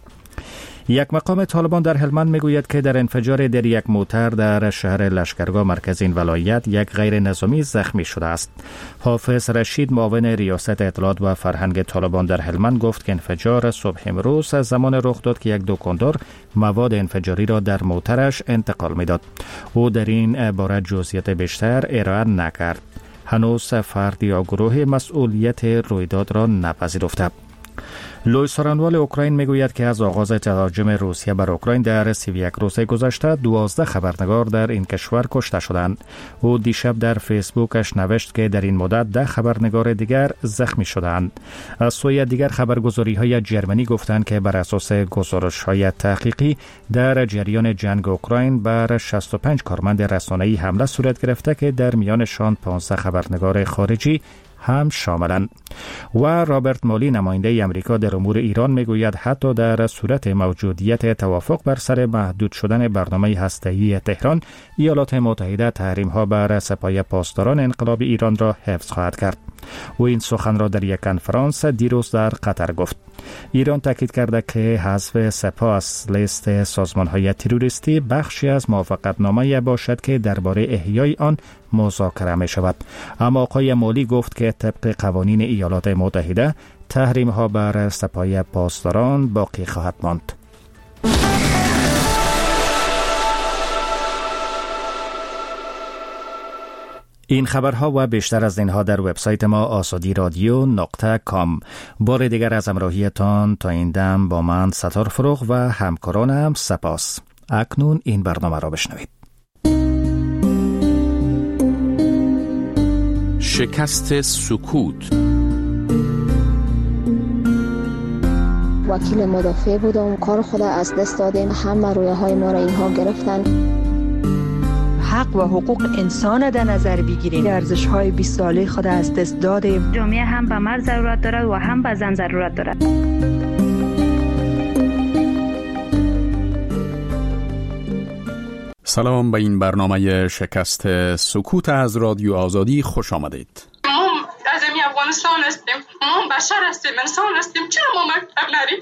یک مقام طالبان در هلمند میگوید که در انفجار در یک موتر در شهر لشکرگاه مرکز این ولایت یک غیر نظامی زخمی شده است. حافظ رشید معاون ریاست اطلاعات و فرهنگ طالبان در هلمند گفت که انفجار صبح امروز زمان رخ داد که یک دکاندار مواد انفجاری را در موترش انتقال میداد. او در این باره جزئیات بیشتر ارائه نکرد. هنوز فرد یا گروه مسئولیت رویداد را نپذیرفته. لوئیس سارانوال اوکراین میگوید که از آغاز تهاجم روسیه بر اوکراین در سی و یک روز گذشته دوازده خبرنگار در این کشور کشته شدند. او دیشب در فیسبوکش نوشت که در این مدت ده خبرنگار دیگر زخمی شدند. از سوی دیگر خبرگزاری‌های جرمنی گفتند که بر اساس گزارش‌های تحقیقی در جریان جنگ اوکراین بر شصت و پنج کارمند رسانه‌ای حمله صورت گرفته که در میانشان پانزده خبرنگار خارجی هم شاملند. و رابرت مالی نماینده امریکا در امور ایران میگوید حتی در صورت موجودیت توافق بر سر محدود شدن برنامه هسته‌ای تهران، ایالات متحده تحریم‌ها بر سپاه پاسداران انقلاب ایران را حفظ خواهد کرد. و این سخن را در یک کنفرانس دیروز در قطر گفت. ایران تاکید کرده که حذف سپاه از لیست سازمان‌های تروریستی بخشی از موافقتنامه باشد که درباره احیای آن مذاکره می شود. اما آقای مولی گفت که طبق قوانین ایالات متحده تحریم‌ها بر سپاه پاسداران باقی خواهد ماند. این خبرها و بیشتر از اینها در وبسایت ما آزادی رادیو نقطه کام. بار دیگر از همراهیتان تا این دم با من ستار فروغ و همکارانم سپاس. اکنون این برنامه را بشنوید. شکست سکوت. وکیل مدافع بودم، کار خود از دست دادیم، همه رویه های ما را اینها گرفتن. حق و حقوق انسان در نظر بگیریم. ارزش های بیست ساله خود از دست دادیم. جامعه هم به مرد ضرورت دارد و هم به زن ضرورت دارد. سلام به این برنامه شکست سکوت از رادیو آزادی خوش آمدید. ما از امی افغانستان هستیم، ما بشر هستیم، انسان هستیم، چرا ما مکتب نریم؟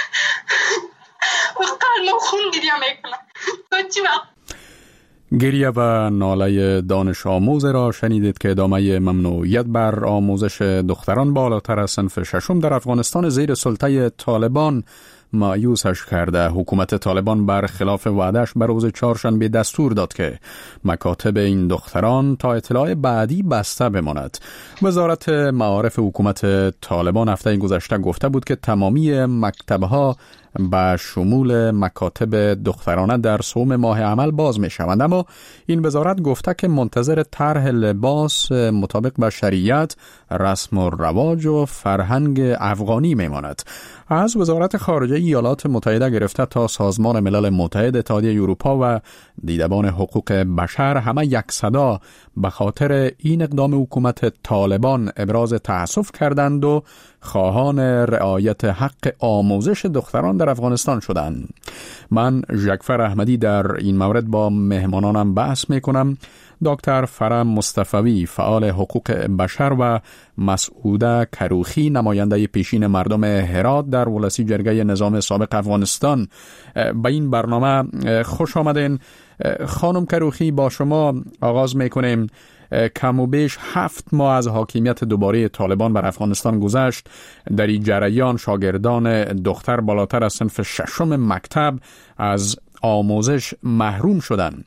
و قلب ما خون گریه میکنه. تا چی وقت؟ گریه و ناله دانش آموز را شنیدید که ادامه ممنوعیت بر آموزش دختران بالاتر از صنف ششم در افغانستان زیر سلطه طالبان مایوسش کرده. حکومت طالبان برخلاف وعدش بر روز چهارشنبه دستور داد که مکاتب این دختران تا اطلاع بعدی بسته بماند. وزارت معارف حکومت طالبان هفته گذشته گفته بود که تمامی مکتبها به شمول مکاتب دخترانه در سوم ماه عمل باز می شوند، اما این وزارت گفته که منتظر طرح لباس مطابق با شریعت، رسم و رواج و فرهنگ افغانی می ماند. از وزارت خارجه ایالات متحده گرفته تا سازمان ملل متحد، اتحادیه اروپا و دیدبان حقوق بشر همه یک صدا به خاطر این اقدام حکومت طالبان ابراز تأسف کردند و خواهان رعایت حق آموزش دختران در افغانستان شدند. من ژکفر احمدی در این مورد با مهمانانم بحث میکنم. دکتر فرام مصطفی، فعال حقوق بشر، و مسعوده کروخی، نماینده پیشین مردم هرات در ولسی جرگه نظام سابق افغانستان. به این برنامه خوش آمدین. خانم کروخی، با شما آغاز میکنیم. کم و بیش هفت ماه از حاکمیت دوباره طالبان بر افغانستان گذشت. در این جریان شاگردان دختر بالاتر از صنف ششم مکتب از آموزش محروم شدند.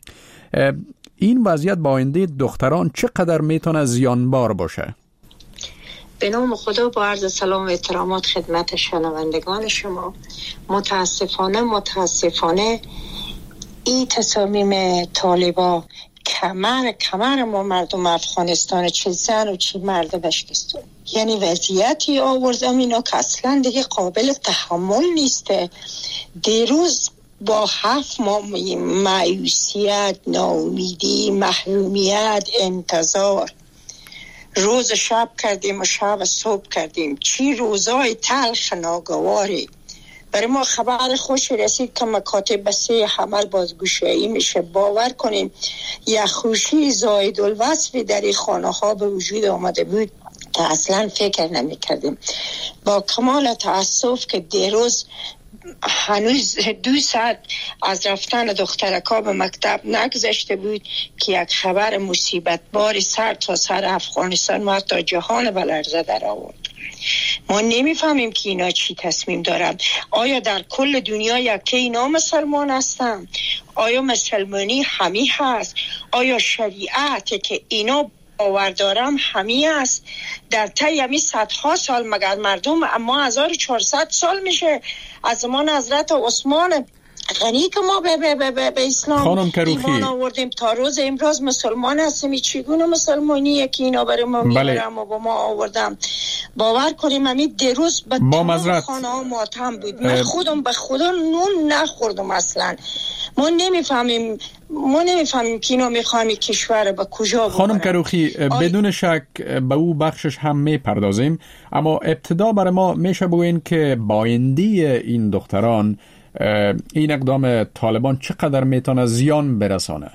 این وضعیت با آینده دختران چقدر میتونه زیانبار باشه؟ به نام خدا با عرض سلام و احترامات خدمت شنوندگان شما. متاسفانه متاسفانه این تصامیم طالبا کمر کمر ما مردم افغانستان، چه زن و چه مرد بشکستون. یعنی وضعیتی آوردم اینا که اصلا دیگه قابل تحمل نیسته. دیروز با هفت ماه مایوسیت، ناامیدی، محرومیت، انتظار، روز شب کردیم و شب صبح کردیم. چی روزای تلخ ناگواری. برای ما خبر خوش رسید که مکاتب بسیار حمل بازگشایی میشه. باور کنیم یک خوشی زاید الوصفی در این خانه ها به وجود آمده بود که اصلا فکر نمی کردیم. با کمال تأسف که دیروز هنوز دو ساعت از رفتن دخترکا به مکتب نگذشته بود که یک خبر مصیبت باری سر تا سر افغانستان و تا جهان بلرزه در آورد. ما نمیفهمیم که اینا چی تصمیم دارن. آیا در کل دنیا یکی اینا مسلمان هستن؟ آیا مسلمانی همی هست؟ آیا شریعت که اینا باور دارم همی است؟ در طی همی صدها سال مگر مردم اما هزار و چهارصد سال میشه از زمان حضرت عثمان غنی که ما به, به, به, به, به اسلام ایمان آوردیم تا روز امروز مسلمان هستیم. چگونه مسلمانیه که اینا برای ما میارم و با ما آوردم؟ باور کنیم همین دیروز به تمام خانه ها ماتم بود. من خودم به خدا نون نخوردم اصلا. ما نمیفهمیم ما نمیفهمیم که اینا میخوایم کشور به کجا ببرن. خانم کروخی، بدون شک به او بخشش هم میپردازیم، اما ابتدا برای ما میشه بگوین که با آینده این دختران این اقدام طالبان چقدر میتونه زیان برسانه؟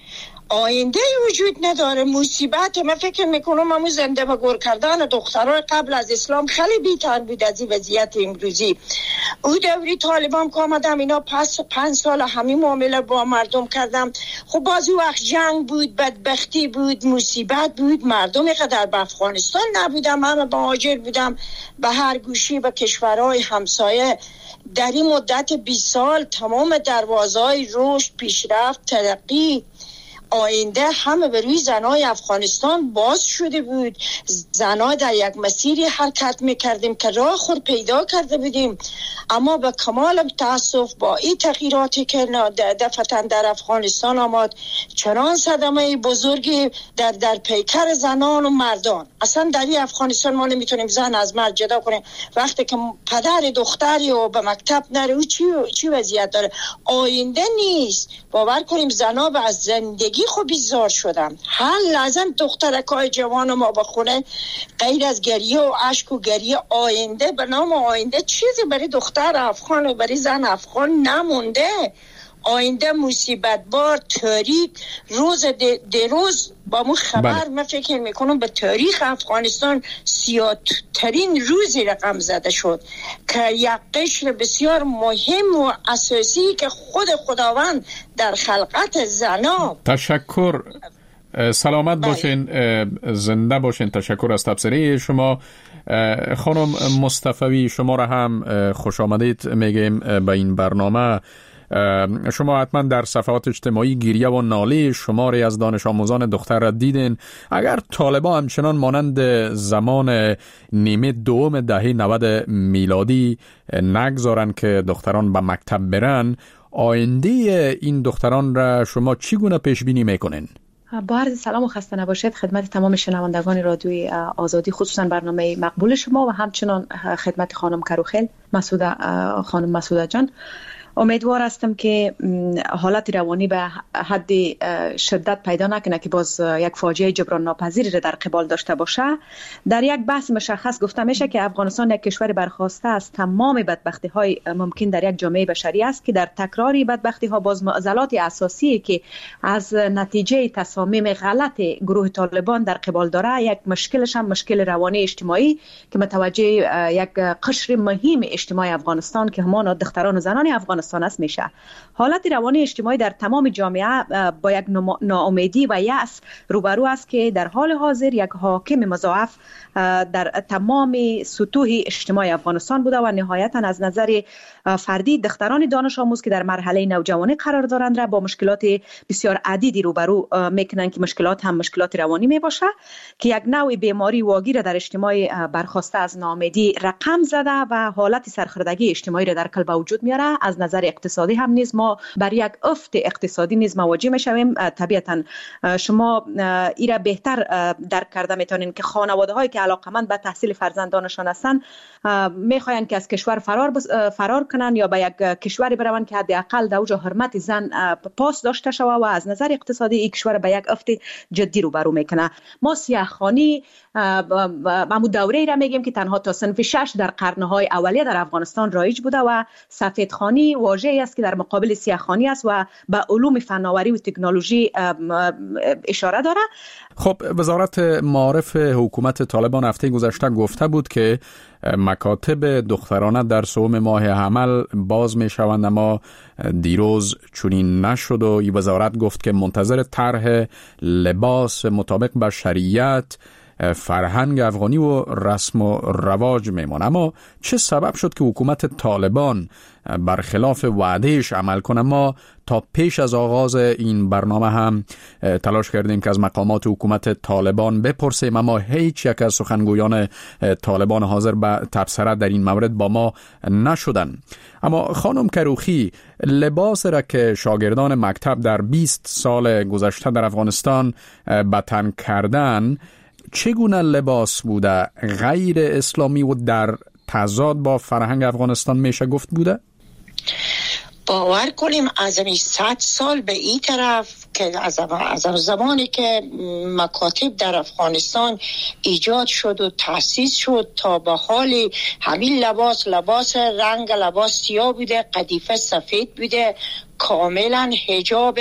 آینده وجود نداره. مصیبت. من فکر میکنم همون زنده و گور کردن دختران قبل از اسلام خیلی بیتر بود از این وضعیت امروزی. او دوری طالبان که آمدم اینا پس پنج سال همین معامله با مردم کردم. خب باز او وقت جنگ بود، بدبختی بود، مصیبت بود. مردم قدر به افغانستان نبودم، همه مهاجر بودم به هر گوشی به کشورهای همسایه. در این مدت بیست سال تمام دروازهای رشد، پیشرفت، ترقی، آینده همه به روی زنای افغانستان باز شده بود. زنای در یک مسیری حرکت میکردیم که راه خود پیدا کرده بودیم، اما به کمال تاسف با این تغییراتی که دفعتاً در افغانستان آمد چنان صدمه بزرگی در در پیکر زنان و مردان. اصلا در این افغانستان ما نمیتونیم زن از مرد جدا کنیم. وقتی که پدر دختری و به مکتب نره او چی, چی وضعیت داره؟ آینده نیست. باور کنیم زنا به از زندگی خب بیزار شدم. هر لحظه دخترکای جوان ما بخونه غیر از گریه و اشک و گریه آینده به نام آینده چیزی برای دختر افغان و برای زن افغان نمونده. آینده مصیبت بار، تاریک. روز دی روز با مو خبر من فکر میکنم به تاریخ افغانستان سیاه ترین روزی رقم زده شد که یک قشر بسیار مهم و اساسی که خود خداوند در خلقت زنا. تشکر سلامت باشین، زنده باشین. تشکر از تبصره شما. خانم مصطفی، شما را هم خوش آمدید میگیم به این برنامه. شما حتما در صفحات اجتماعی گریه و ناله شماری از دانش آموزان دختر را دیدین. اگر طالبان همچنان مانند زمان نیمه دوم دهه نود میلادی نگذارن که دختران به مکتب برن، آینده این دختران را شما چگونه پیش بینی میکنین؟ با عرض سلام و خسته نباشید خدمت تمام شنوندگان رادیوی آزادی، خصوصا برنامه مقبول شما و همچنان خدمت خانم کروخیل مسعوده، خانم مسعوده جان. امیدوار هستم که حالت روانی به حد شدت پیدا نکنه که باز یک فاجعه جبران ناپذیری را در قبال داشته باشه. در یک بحث مشخص گفته میشه که افغانستان یک کشور برخواسته از تمام بدبختی های ممکن در یک جامعه بشری است که در تکراری بدبختی ها باز معضلات اساسی که از نتیجه تصامیم غلط گروه طالبان در قبال داره، یک مشکلش هم مشکل روانی اجتماعی که متوجه یک قشر مهم اجتماعی افغانستان که همان دختران و زنان افغانستان است میشه. حالت روانی اجتماعی در تمام جامعه با یک ناامیدی و یأس روبرو است که در حال حاضر یک حاکم مضاعف در تمام سطوح اجتماعی افغانستان بوده و نهایتا از نظر فردی دختران دانش آموز که در مرحله نوجوانی قرار دارند را با مشکلات بسیار عدیدی روبرو میکنند که مشکلات هم مشکلات روانی می باشه که یک نوع بیماری واگیر در اجتماع برخواسته از ناامیدی رقم زده و حالت سرخوردگی اجتماعی را در قلب وجود میاره. از نظر اقتصادی هم نیز ما بر یک افت اقتصادی نیز مواجه میشویم. طبیعتا شما ایرا بهتر درک کرده میتونین که خانواده هایی که علاقمند به تحصیل فرزندانشان هستند میخواین که از کشور فرار فرار کنن یا به یک کشوری بروند که حداقل در اوج حرمت زن پاس داشته شود و از نظر اقتصادی این کشور به یک افت جدی روبرو میکنه. ما سیاه‌خوانی معمول دوره‌ای را میگیم که تنها تا صنف شش در قرن‌های اولیه در افغانستان رایج بوده و سفیدخوانی واژه‌ای است که در مقابل سیاه‌خوانی است و به علوم فناوری و تکنولوژی اشاره داره. خب وزارت معارف حکومت طالبان هفته گذشته گفته بود که مکاتب دخترانه در سوم ماه حمل باز می شوند، اما دیروز چنین نشد و این وزارت گفت که منتظر طرح لباس مطابق با شریعت، فرهنگ افغانی و رسم و رواج میمونه. اما چه سبب شد که حکومت طالبان برخلاف وعدهش عمل کنه؟ ما تا پیش از آغاز این برنامه هم تلاش کردیم که از مقامات حکومت طالبان بپرسیم، اما هیچ یک از سخنگویان طالبان حاضر به تبصره در این مورد با ما نشدن. اما خانم کروخی، لباس را که شاگردان مکتب در بیست سال گذشته در افغانستان به تن کردن، چگونه لباس بوده؟ غیر اسلامی و در تضاد با فرهنگ افغانستان میشه گفت بوده؟ باور کنیم از این صد سال به این طرف که از از زمانی که مکاتب در افغانستان ایجاد شد و تأسیس شد تا به حال همین لباس لباس رنگ لباس سیاه بوده، قدیفه سفید بوده، کاملا حجاب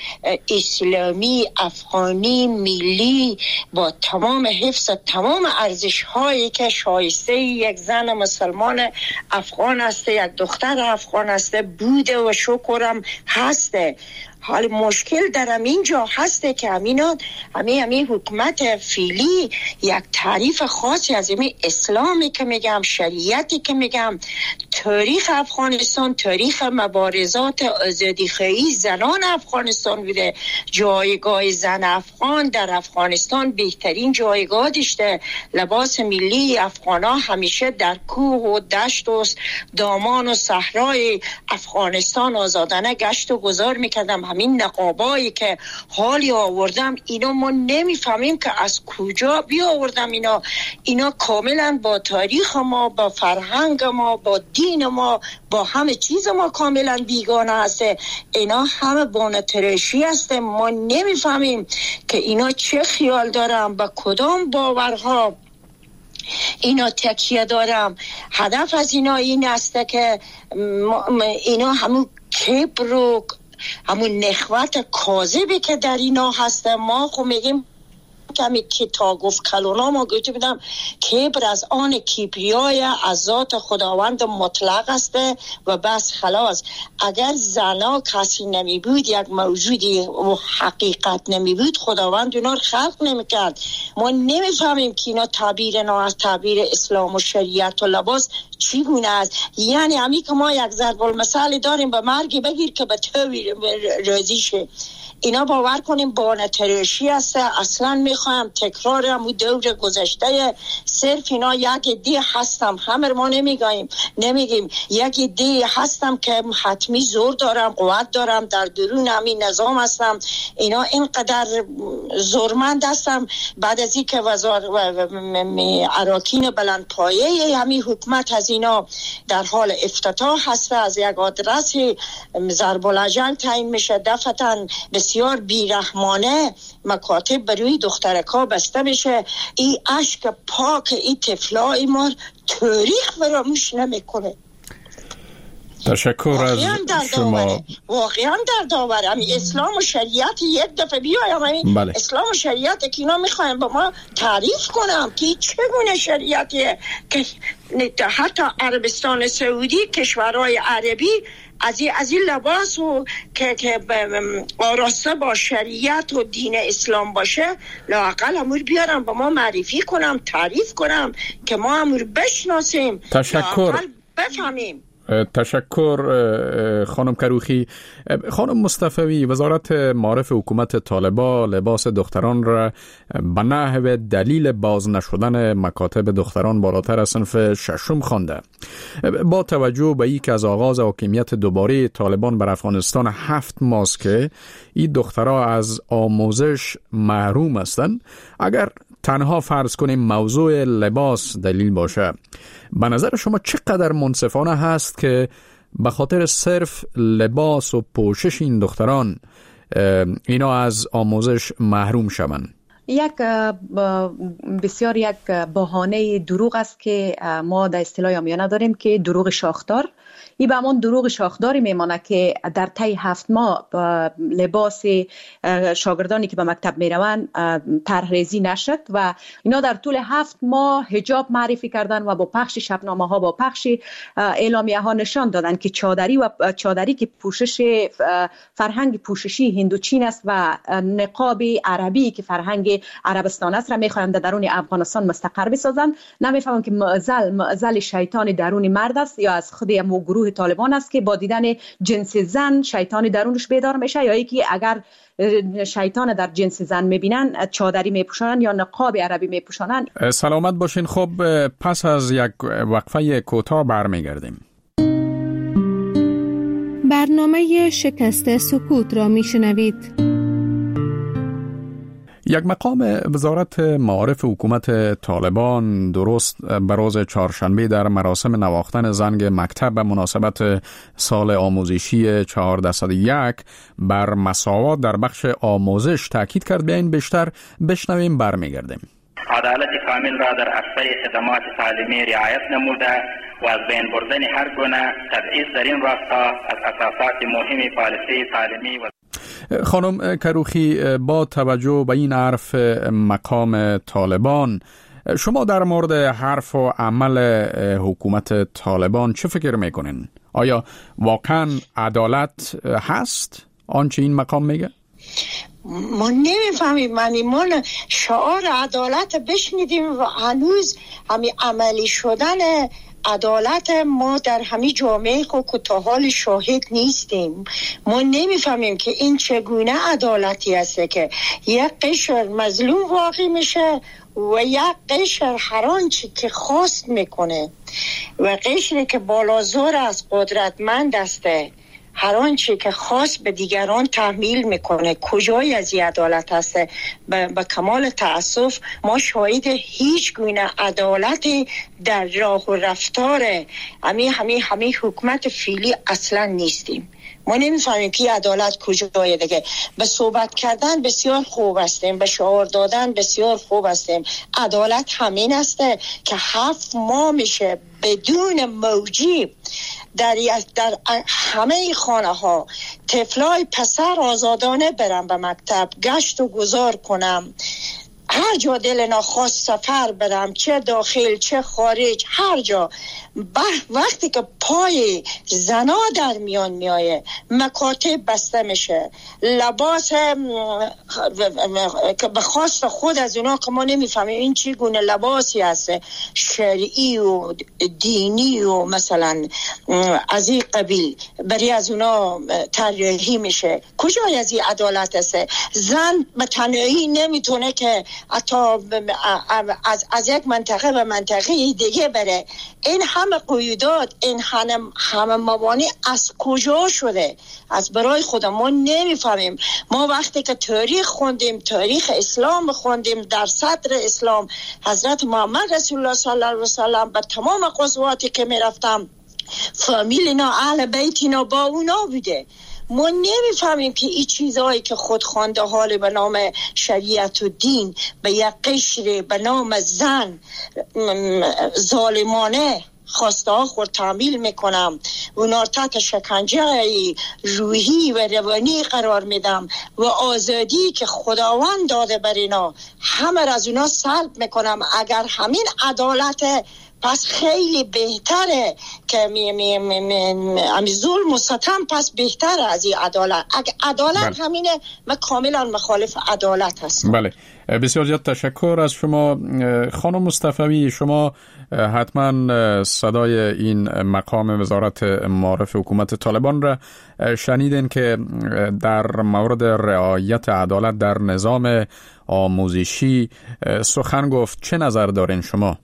اسلامی افغانی ملی با تمام حفظ تمام ارزش هایی که شایسته یک زن مسلمان افغان است، یک دختر افغان است بوده و شکرم هسته. حال مشکل در اینجا هسته که همین همین همین حکومت فعلی یک تعریف خاصی از این اسلامی که میگم، شریعتی که میگم، تاریخ افغانستان، تاریخ مبارزات آزادیخواهی زنان افغانستان بوده. جایگاه زن افغان در افغانستان بهترین جایگاه داشته. لباس ملی افغانا همیشه در کوه و دشت و دامان و صحرای افغانستان آزادانه گشت و گذار میکردم. همین نقابایی که حالی آوردم اینا ما نمیفهمیم که از کجا بیا آوردم. اینا اینا کاملا با تاریخ ما، با فرهنگ ما، با دین ما، با همه چیز ما کاملا بیگانه هست. اینا همه بانترشی هست. ما نمیفهمیم که اینا چه خیال دارن، با کدام باورها اینا تکیه دارم. هدف از اینا این است که اینا همون کبر و همون نخوت کاذبی که در اینا هست. ما خو میگیم کمی کتاب گفت کلونا ما گفته بودم کبر از آن کبریای از ذات خداوند مطلق است و بس خلاص. اگر زنا کسی نمی بود، یک موجودی و حقیقت نمی بود، خداوند اونا رو خلق نمی کرد. ما نمی فهمیم که اینا تعبیر نا از تعبیر اسلام و شریعت و لباس چیگونه است. یعنی همی که ما یک ضرب المثل داریم به مرگی بگیر که به تو راضی شه. اینا باور کنیم بانه ترشی است. اصلا میخوایم تکرار همون دور گذشته. صرف اینا یک دی هستم، همه ما نمیگیم نمیگیم یک دی هستم که حتمی زور دارم، قوت دارم، در درون همین نظام هستم. اینا اینقدر زورمند هستم. بعد از این که وزار اراکین بلند پایه همین حکومت از اینا در حال افتتاح هست، از یک آدرس ضرب الاجل تعیین میشه، دفعتاً بسیار بیرحمانه مکاتب بروی دخترکا بسته بشه. این عشق پاک این طفلای ما تاریخ فراموش نمیکنه. تشکر از شما. واقعا در داوره همین اسلام و شریعت یک دفعه بیایم همین بله. اسلام و شریعت که اینا میخوایم با ما تعریف کنم که چگونه شریعتیه که حتی عربستان سعودی، کشورهای عربی از این از این لباس و که که آراسته با شریعت و دین اسلام باشه، لااقل امور بیارم با ما معرفی کنم، تعریف کنم که ما امور بشناسیم، تشکر بفهمیم. تشکر خانم کروخی. خانم مصطفی، وزارت معارف حکومت طالبان لباس دختران را به نحو دلیل باز نشدن مکاتب دختران بالاتر از صنف ششم خوانده. با توجه به این که از آغاز حاکمیت دوباره طالبان بر افغانستان هفت ماه که این دخترها از آموزش محروم هستند، اگر تنها فرض کنیم موضوع لباس دلیل باشه، به نظر شما چقدر منصفانه هست که به خاطر صرف لباس و پوشش این دختران اینا از آموزش محروم شوند؟ یک بسیار یک بهانه دروغ است که ما در اصطلاح عامیانه داریم که دروغ شاخدار. این به همون دروغ شاخداری میمانه که در طی هفت ماه لباس شاگردانی که به مکتب میروند طرحریزی نشد و اینا در طول هفت ماه حجاب معرفی کردن و با پخش شبنامه ها، با پخش اعلامیه ها نشان دادن که چادری و چادری که پوشش فرهنگ پوششی هندوچین است و نقاب عربی که فرهنگ عربستان است را میخواهند در درون افغانستان مستقر بسازند. نمیفهمم که معزل معزل شیطان درون مرد است یا از خود مو گروه طالبان است که با دیدن جنس زن شیطان درونش بیدار میشه، یا یکی اگر شیطان در جنس زن میبینن چادری میپوشانن یا نقاب عربی میپوشانن. سلامت باشین. خب پس از یک وقفه کوتاه برمیگردیم. برنامه شکست سکوت را میشنوید. یک مقام وزارت معارف حکومت طالبان درست به روز چهارشنبه در مراسم نواختن زنگ مکتب به مناسبت سال آموزشی چهارصد و یک بر مساوات در بخش آموزش تاکید کرد. بیاین بیشتر بشنویم برمیگردیم. عدالت کامل را در عرصه خدمات تعلیمی رعایت نموده و از بین بردن هر گونه تبعیض در این راستا از اساسات مهم پالیسی تعلیمی و خانم کروخی، با توجه به این حرف مقام طالبان، شما در مورد حرف و عمل حکومت طالبان چه فکر میکنین؟ آیا واقعا عدالت هست آنچه این مقام میگه؟ ما نمیفهمیم. من ما شعار عدالت بشنیدیم و هنوز همین عملی شدن عدالت ما در همین جامعه خود تا حال شاهد نیستیم. ما نمیفهمیم که این چگونه عدالتی است که یک قشر مظلوم واقع میشه و یک قشر هر آنچه که خواست میکنه و قشری که بالازور از قدرتمند است هر آنچه که خاص به دیگران تحمیل میکنه. کجای از این عدالت هست؟ با کمال تأسف ما شاهد هیچ گونه عدالتی در راه و رفتار همین همین همین حکومت فعلی اصلا نیستیم. ما نمیفهمیم که عدالت کجایه دیگه. به صحبت کردن بسیار خوب هستیم، به شعار دادن بسیار خوب هستیم. عدالت همین است که هفت ماه میشه بدون موجب در در همه خانه ها طفلای پسر آزادانه برن به مکتب، گشت و گذار کنم. هر جا دل نخواست سفر برم، چه داخل چه خارج، هر جا وقتی که پای زنا در میان میایه مکاتب بسته میشه، لباس که به خواست خود از اونا که ما نمیفهمیم این چی گونه لباسی هست، شرعی و دینی و مثلا از این قبیل، برای از اونا طراحی میشه. کجای از این عدالت هست؟ زن به تنهایی نمیتونه که حتی از, از یک منطقه به منطقه دیگه بره. این همه قیودات، این همه, همه موانع از کجا شده؟ از برای خود ما نمیفهمیم. ما وقتی که تاریخ خوندیم، تاریخ اسلام خوندیم، در صدر اسلام حضرت محمد رسول الله صلی الله علیه و سلم به تمام قضواتی که میرفتم فامیل اینا اهل بیت اینا با اونا بوده. ما نمیفهمیم که این چیزهایی که خود خوانده حال به نام شریعت و دین به یک قشر به نام زن ظالمانه خواسته ها خود تعمیل میکنم، اونا تحت شکنجه روحی و روانی قرار میدم و آزادی که خداوند داده بر اینا همه از اونا سلب میکنم. اگر همین عدالت پس خیلی بهتره که می می می می ظلم و ستم پس بهتره از این عدالت. اگه عدالت بله. همینه، من کاملا مخالف عدالت هستم. بله، بسیار زیاد تشکر از شما خانم مصطفی. شما حتما صدای این مقام وزارت معارف حکومت طالبان را شنیدین که در مورد رعایت عدالت در نظام آموزشی سخن گفت. چه نظر دارین شما؟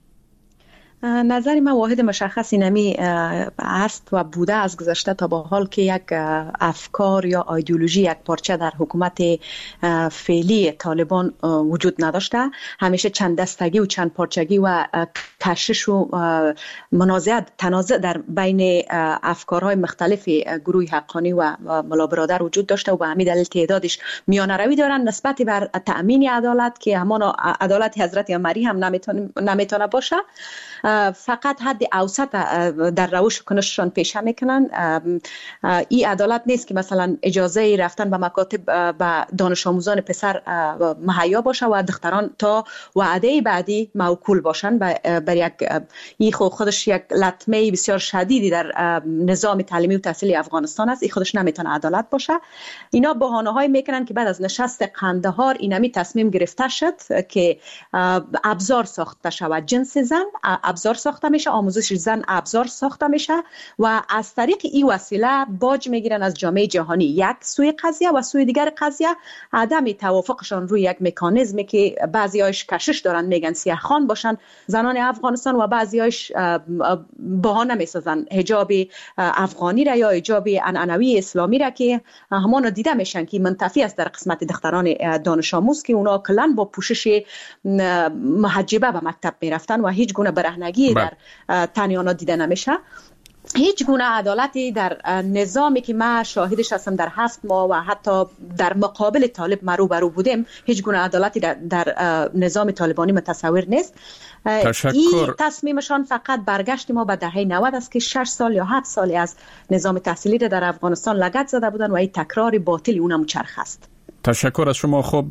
نظر من واحد مشخصی نمی است و بوده از گذشته تا با حال که یک افکار یا ایدئولوژی یک پارچه در حکومت فعلی طالبان وجود نداشته. همیشه چند دستگی و چند پارچگی و کشش و منازعه تنازع در بین افکارهای مختلف گروه حقانی و ملا برادر وجود داشته و به همین دلیل تعدادش میانه روی دارن نسبت بر تأمین عدالت که همان عدالت حضرت عمری هم نمیتونه باشه. فقط حد اوسط در روش کنششان پیشه میکنن. این عدالت نیست که مثلا اجازه رفتن به مکاتب به دانش آموزان پسر مهیا باشه و دختران تا وعده بعدی موکول باشن. بر یک این خودش یک لطمه بسیار شدیدی در نظام تعلیمی و تحصیلی افغانستان است. این خودش نمیتونه عدالت باشه. اینا بهانه های میکنن که بعد از نشست قندهار اینمی تصمیم گرفته شد که ابزار ساخته شود، جنس زن ابزار ساخته میشه، آموزش زن ابزار ساخته میشه و از طریق این وسیله باج میگیرن از جامعه جهانی. یک سوی قضیه و سوی دیگر قضیه عدم توافقشان روی یک مکانیزمی که بعضیایش کشش دارن میگن سیاه خان باشن زنان افغانستان و بعضیایش بهانه میسازن حجاب افغانی را یا حجاب عنعنوی اسلامی را که همان دیده میشن که منتفی است در قسمت دختران دانش آموز که اونا کلن با پوشش محجبه به مکتب میرفتن و هیچ گونه برهنگی در تن آنها دیده نمیشه. هیچ گونه عدالتی در نظامی که ما شاهدش هستم در هفت ماه و حتی در مقابل طالب مرو برو بودیم، هیچ گونه عدالتی در, در نظام طالبانی متصور نیست. تشکر. این تصمیمشان فقط برگشت ما به دهه نود است که شش سال یا هفت سالی از نظام تحصیلی در افغانستان لگد زده بودن و این تکرار باطل اونم چرخ است. تشکر از شما. خب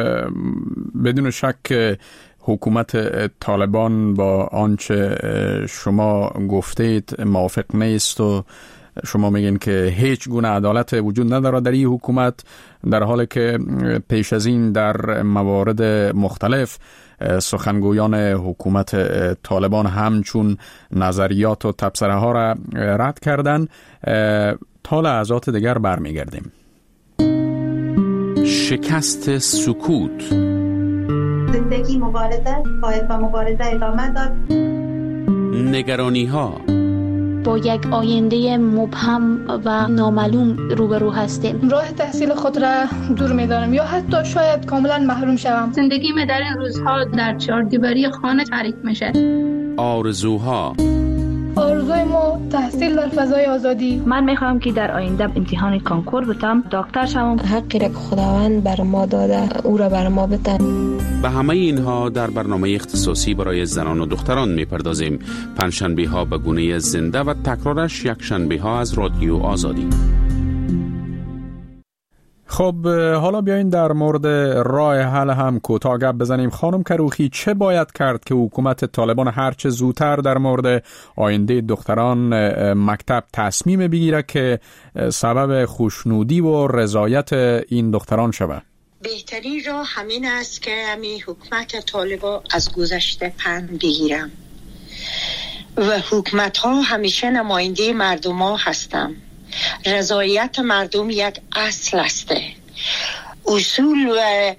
بدون شک حکومت طالبان با آنچه شما گفتید موافق نیست و شما میگین که هیچ گونه عدالت وجود نداره در این حکومت، در حالی که پیش از این در موارد مختلف سخنگویان حکومت طالبان همچون نظریات و تبصره ها را رد کردن. تا لحظات دیگر برمیگردیم. شکست سکوت. زندگی مبارزه، باید با مبارزه ادامه داد. نگرانی ها. با یک آینده مبهم و نامعلوم روبرو هستیم. راه تحصیل خود را دور می‌دانم یا حتی شاید کاملا محروم شوم. زندگی در این روزها در چهار دیواری خانه تعریف میشه. آرزوها. آرزوی ما تحصیل در فضای آزادی. من میخوام که در آینده امتحان کانکور بتم، دکتر شوم. حقی را که خداوند بر ما داده او را بر ما بده. به همه اینها در برنامه اختصاصی برای زنان و دختران میپردازیم. پنجشنبه ها به گونه زنده و تکرارش یک شنبه ها از رادیو آزادی. خب حالا بیاین در مورد راه حل هم کوتاه گپ بزنیم. خانم کروخی، چه باید کرد که حکومت طالبان هرچه زودتر در مورد آینده دختران مکتب تصمیم بگیره که سبب خوشنودی و رضایت این دختران شود؟ بهترین راه همین است که همین حکومت طالبان از گذشته پند بگیرم و حکومت ها همیشه نماینده مردم ها هستم. رضایت مردم یک اصل است. اصول و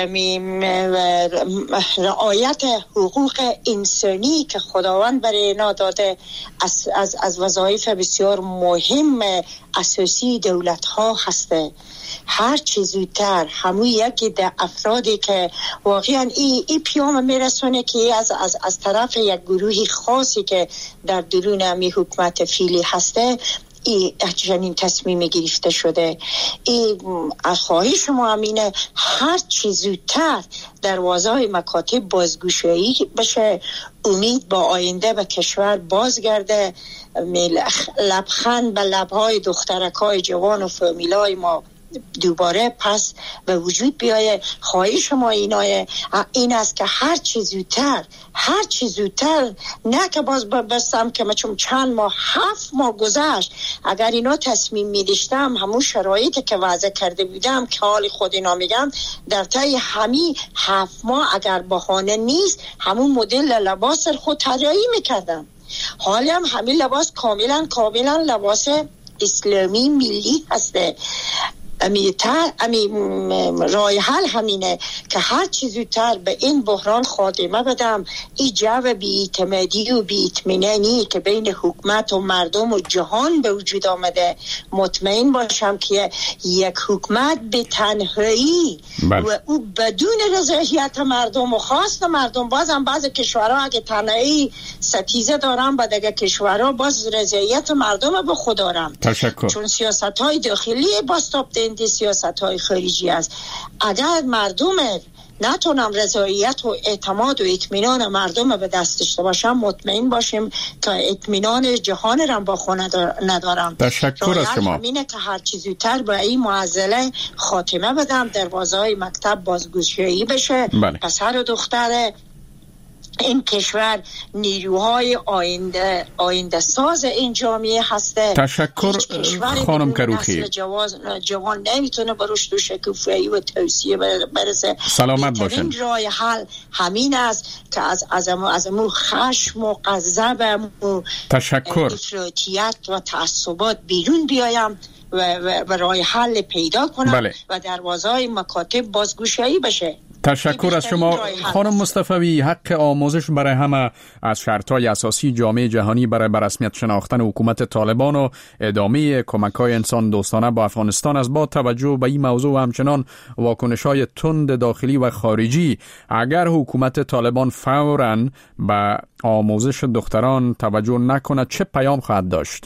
رعایت حقوق انسانی که خداوند برای اینا داده از, از, از وظایف بسیار مهم اساسی دولت ها هسته. هر چیز زودتر همون یکی در افرادی که واقعا این ای پیام میرسونه که از, از, از طرف یک گروهی خاصی که در درون همی حکومت فعلی هسته ای چنین تصمیم گرفته شده. ای خواهش ما همینه هر چیز زودتر دروازه مکاتب بازگشایی بشه، امید با آینده به کشور بازگرده، لبخند به لبهای دخترکای جوان و فامیلای ما دوباره پس به وجود بیایه. خواهش ما اینای این است که هر چیز زودتر هر چیز زودتر، نه که باز بستم که من چون چند ماه هفت ماه گذشت اگر اینا تصمیم می داشتم همون شرایطی که وضع کرده بودم که حال خود اینا میگم در طی همین هفت ماه اگر بهانه نیست همون مدل لباس خود طراحی میکردم. حالی هم همین لباس کاملا کاملا لباس اسلامی ملی هسته. امی تا امی رای حل همینه که هر چیز زودتر به این بحران خاتمه بدم. این جو بی‌اعتمادی و بی‌اطمینانی که بین حکومت و مردم و جهان به وجود آمده، مطمئن باشم که یک حکومت به تنهایی بله. و او بدون رضایت مردم و خواست مردم، بازم بعض کشورها اگه تنهایی ستیزه دارم بعد اگه کشورها باز رضایت مردم به خود دارم. تشکر. چون سیاست های داخلی باستاب دی سیاست های خارجی است. اگر مردم نتونم رضایت و اعتماد و اطمینان مردم به دست داشته باشم، مطمئن باشیم که اطمینان جهان را با خود ندارم. تشکر از شما. همینه که هر چیز زودتر به این معضله خاتمه بدم، دروازه های مکتب بازگشایی بشه. بله. پسر و دختر این کشور نیروهای آینده آینده ساز این جامعه هسته. تشکر خانم کروخی. جوان نمیتونه به رشد و شکوفایی و توسعه برسه. سلامت باشن. این راه حل همین است که از از از مو خشم و غضب و تشکر افراطیت و تعصبات بیرون بیایم و, و, و راه حل پیدا کنم. بله. و دروازه‌های مکاتب بازگشایی بشه. تشکر از شما خانم مصطفی. حق آموزش برای همه از شرط‌های اساسی جامعه جهانی برای بررسمیت شناختن حکومت طالبان و ادامه کمک‌های انسان دوستانه با افغانستان است. با توجه به این موضوع و همچنان واکنش‌های تند داخلی و خارجی، اگر حکومت طالبان فوراً به آموزش دختران توجه نکند چه پیام خواهد داشت؟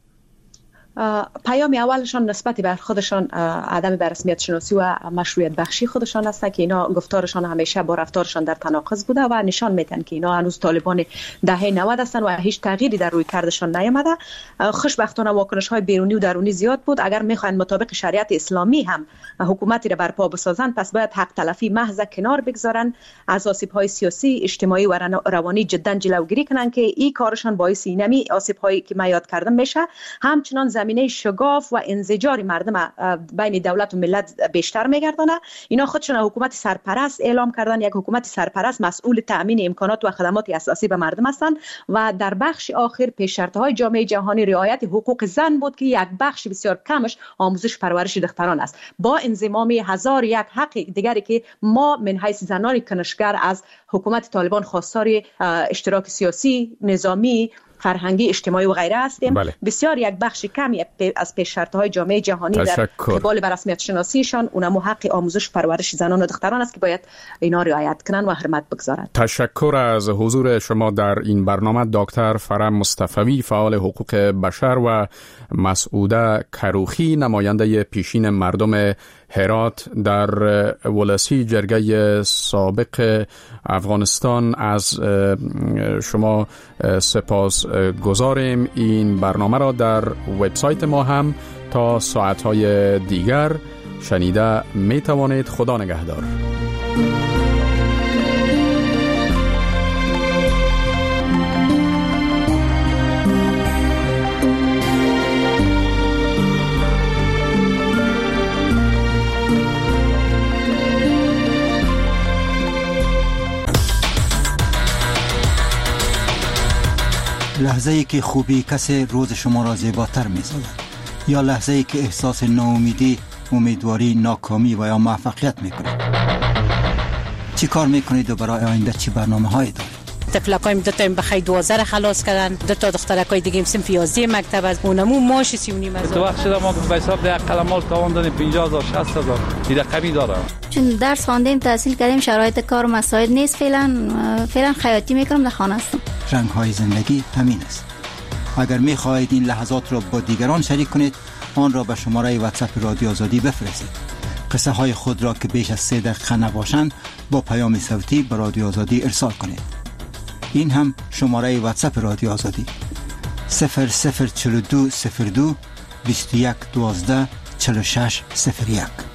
پیام اولشان نسبت به خودشان عدم بررسمیت شناسی و مشروعیت بخشی خودشان است که اینا گفتارشان همیشه با رفتارشان در تناقض بوده و نشان میدن که اینا هنوز طالبان دهه نود هستند و هیچ تغییری در روی کردشان نیامده. خوشبختانه واکنش های بیرونی و درونی زیاد بود. اگر میخواین مطابق شریعت اسلامی هم حکومتی را برپا بسازن، پس باید حق تلفی محض کنار بگذارن، از آسیب های سیاسی، اجتماعی و روانی جدا جلوگیری کنن که این کارشان باعث اینمی آسیب هایی که من یاد کردم میشه. همچنان زمینه شگاف و انزجار مردم بین دولت و ملت بیشتر میگردانه. اینا خودشون حکومت سرپرست اعلام کردن. یک حکومت سرپرست مسئول تامین امکانات و خدمات اساسی به مردم هستند و در بخش آخر پیش شرط‌های جامعه جهانی رعایت حقوق زن بود که یک بخش بسیار کمش آموزش پرورش دختران است، با انضمام هزار یک حق دیگری که ما من حیث زنان کنشگر از حکومت طالبان خواستار اشتراک سیاسی، نظامی، فرهنگی، اجتماعی و غیره هستیم. بله. بسیار یک بخش کمی از پیش شرط‌های جامعه جهانی در قبال بررسمیت شناسیشان اونم حق آموزش پرورش زنان و دختران است که باید اینا رعایت کنن و حرمت بگذارند. تشکر از حضور شما در این برنامه دکتر فرام مصطفی، فعال حقوق بشر، و مسعوده کروخی، نماینده پیشین مردم هرات در ولسی جرگه سابق افغانستان. از شما سپاس گذاریم. این برنامه را در وبسایت ما هم تا ساعتهای دیگر شنیده می توانید. خدا نگهدار. لحظه ای که خوبی کسی روز شما را زیباتر می سازد، یا لحظه ای که احساس ناامیدی، امیدواری، ناکامی و یا موفقیت می کنید. چی کار می کنید و برای آینده چی برنامه هایی دارید؟ تفلقایم دو تا بخیر دوازده را خلاص کردن، دو تا دخترکای دیگه صنف یازده مکتب از اونمو ماش سی و نیم هزار. تو وقت شده ما به حساب ده قلمال تاوان دادیم پنجاه هزار شصت هزار دیده کمی داره. چون درس خواندیم تحصیل کردیم شرایط کار و مساعد نیست، فعلا فعلا خیاطی میکنم در خانه هستم. رنگ های زندگی همین است. اگر می خواهید این لحظات را با دیگران شریک کنید، آن را به شماره واتساپ رادیو آزادی بفرستید. قصه های خود را که بیش از سه دقیقه نباشند با پیام صوتی به رادیو آزادی ارسال کنید. این هم شماره واتساپ رادیو آزادی صفر صفر چهل و دو صفر دو بیست و یک دوازده چهل و شش صفر یک.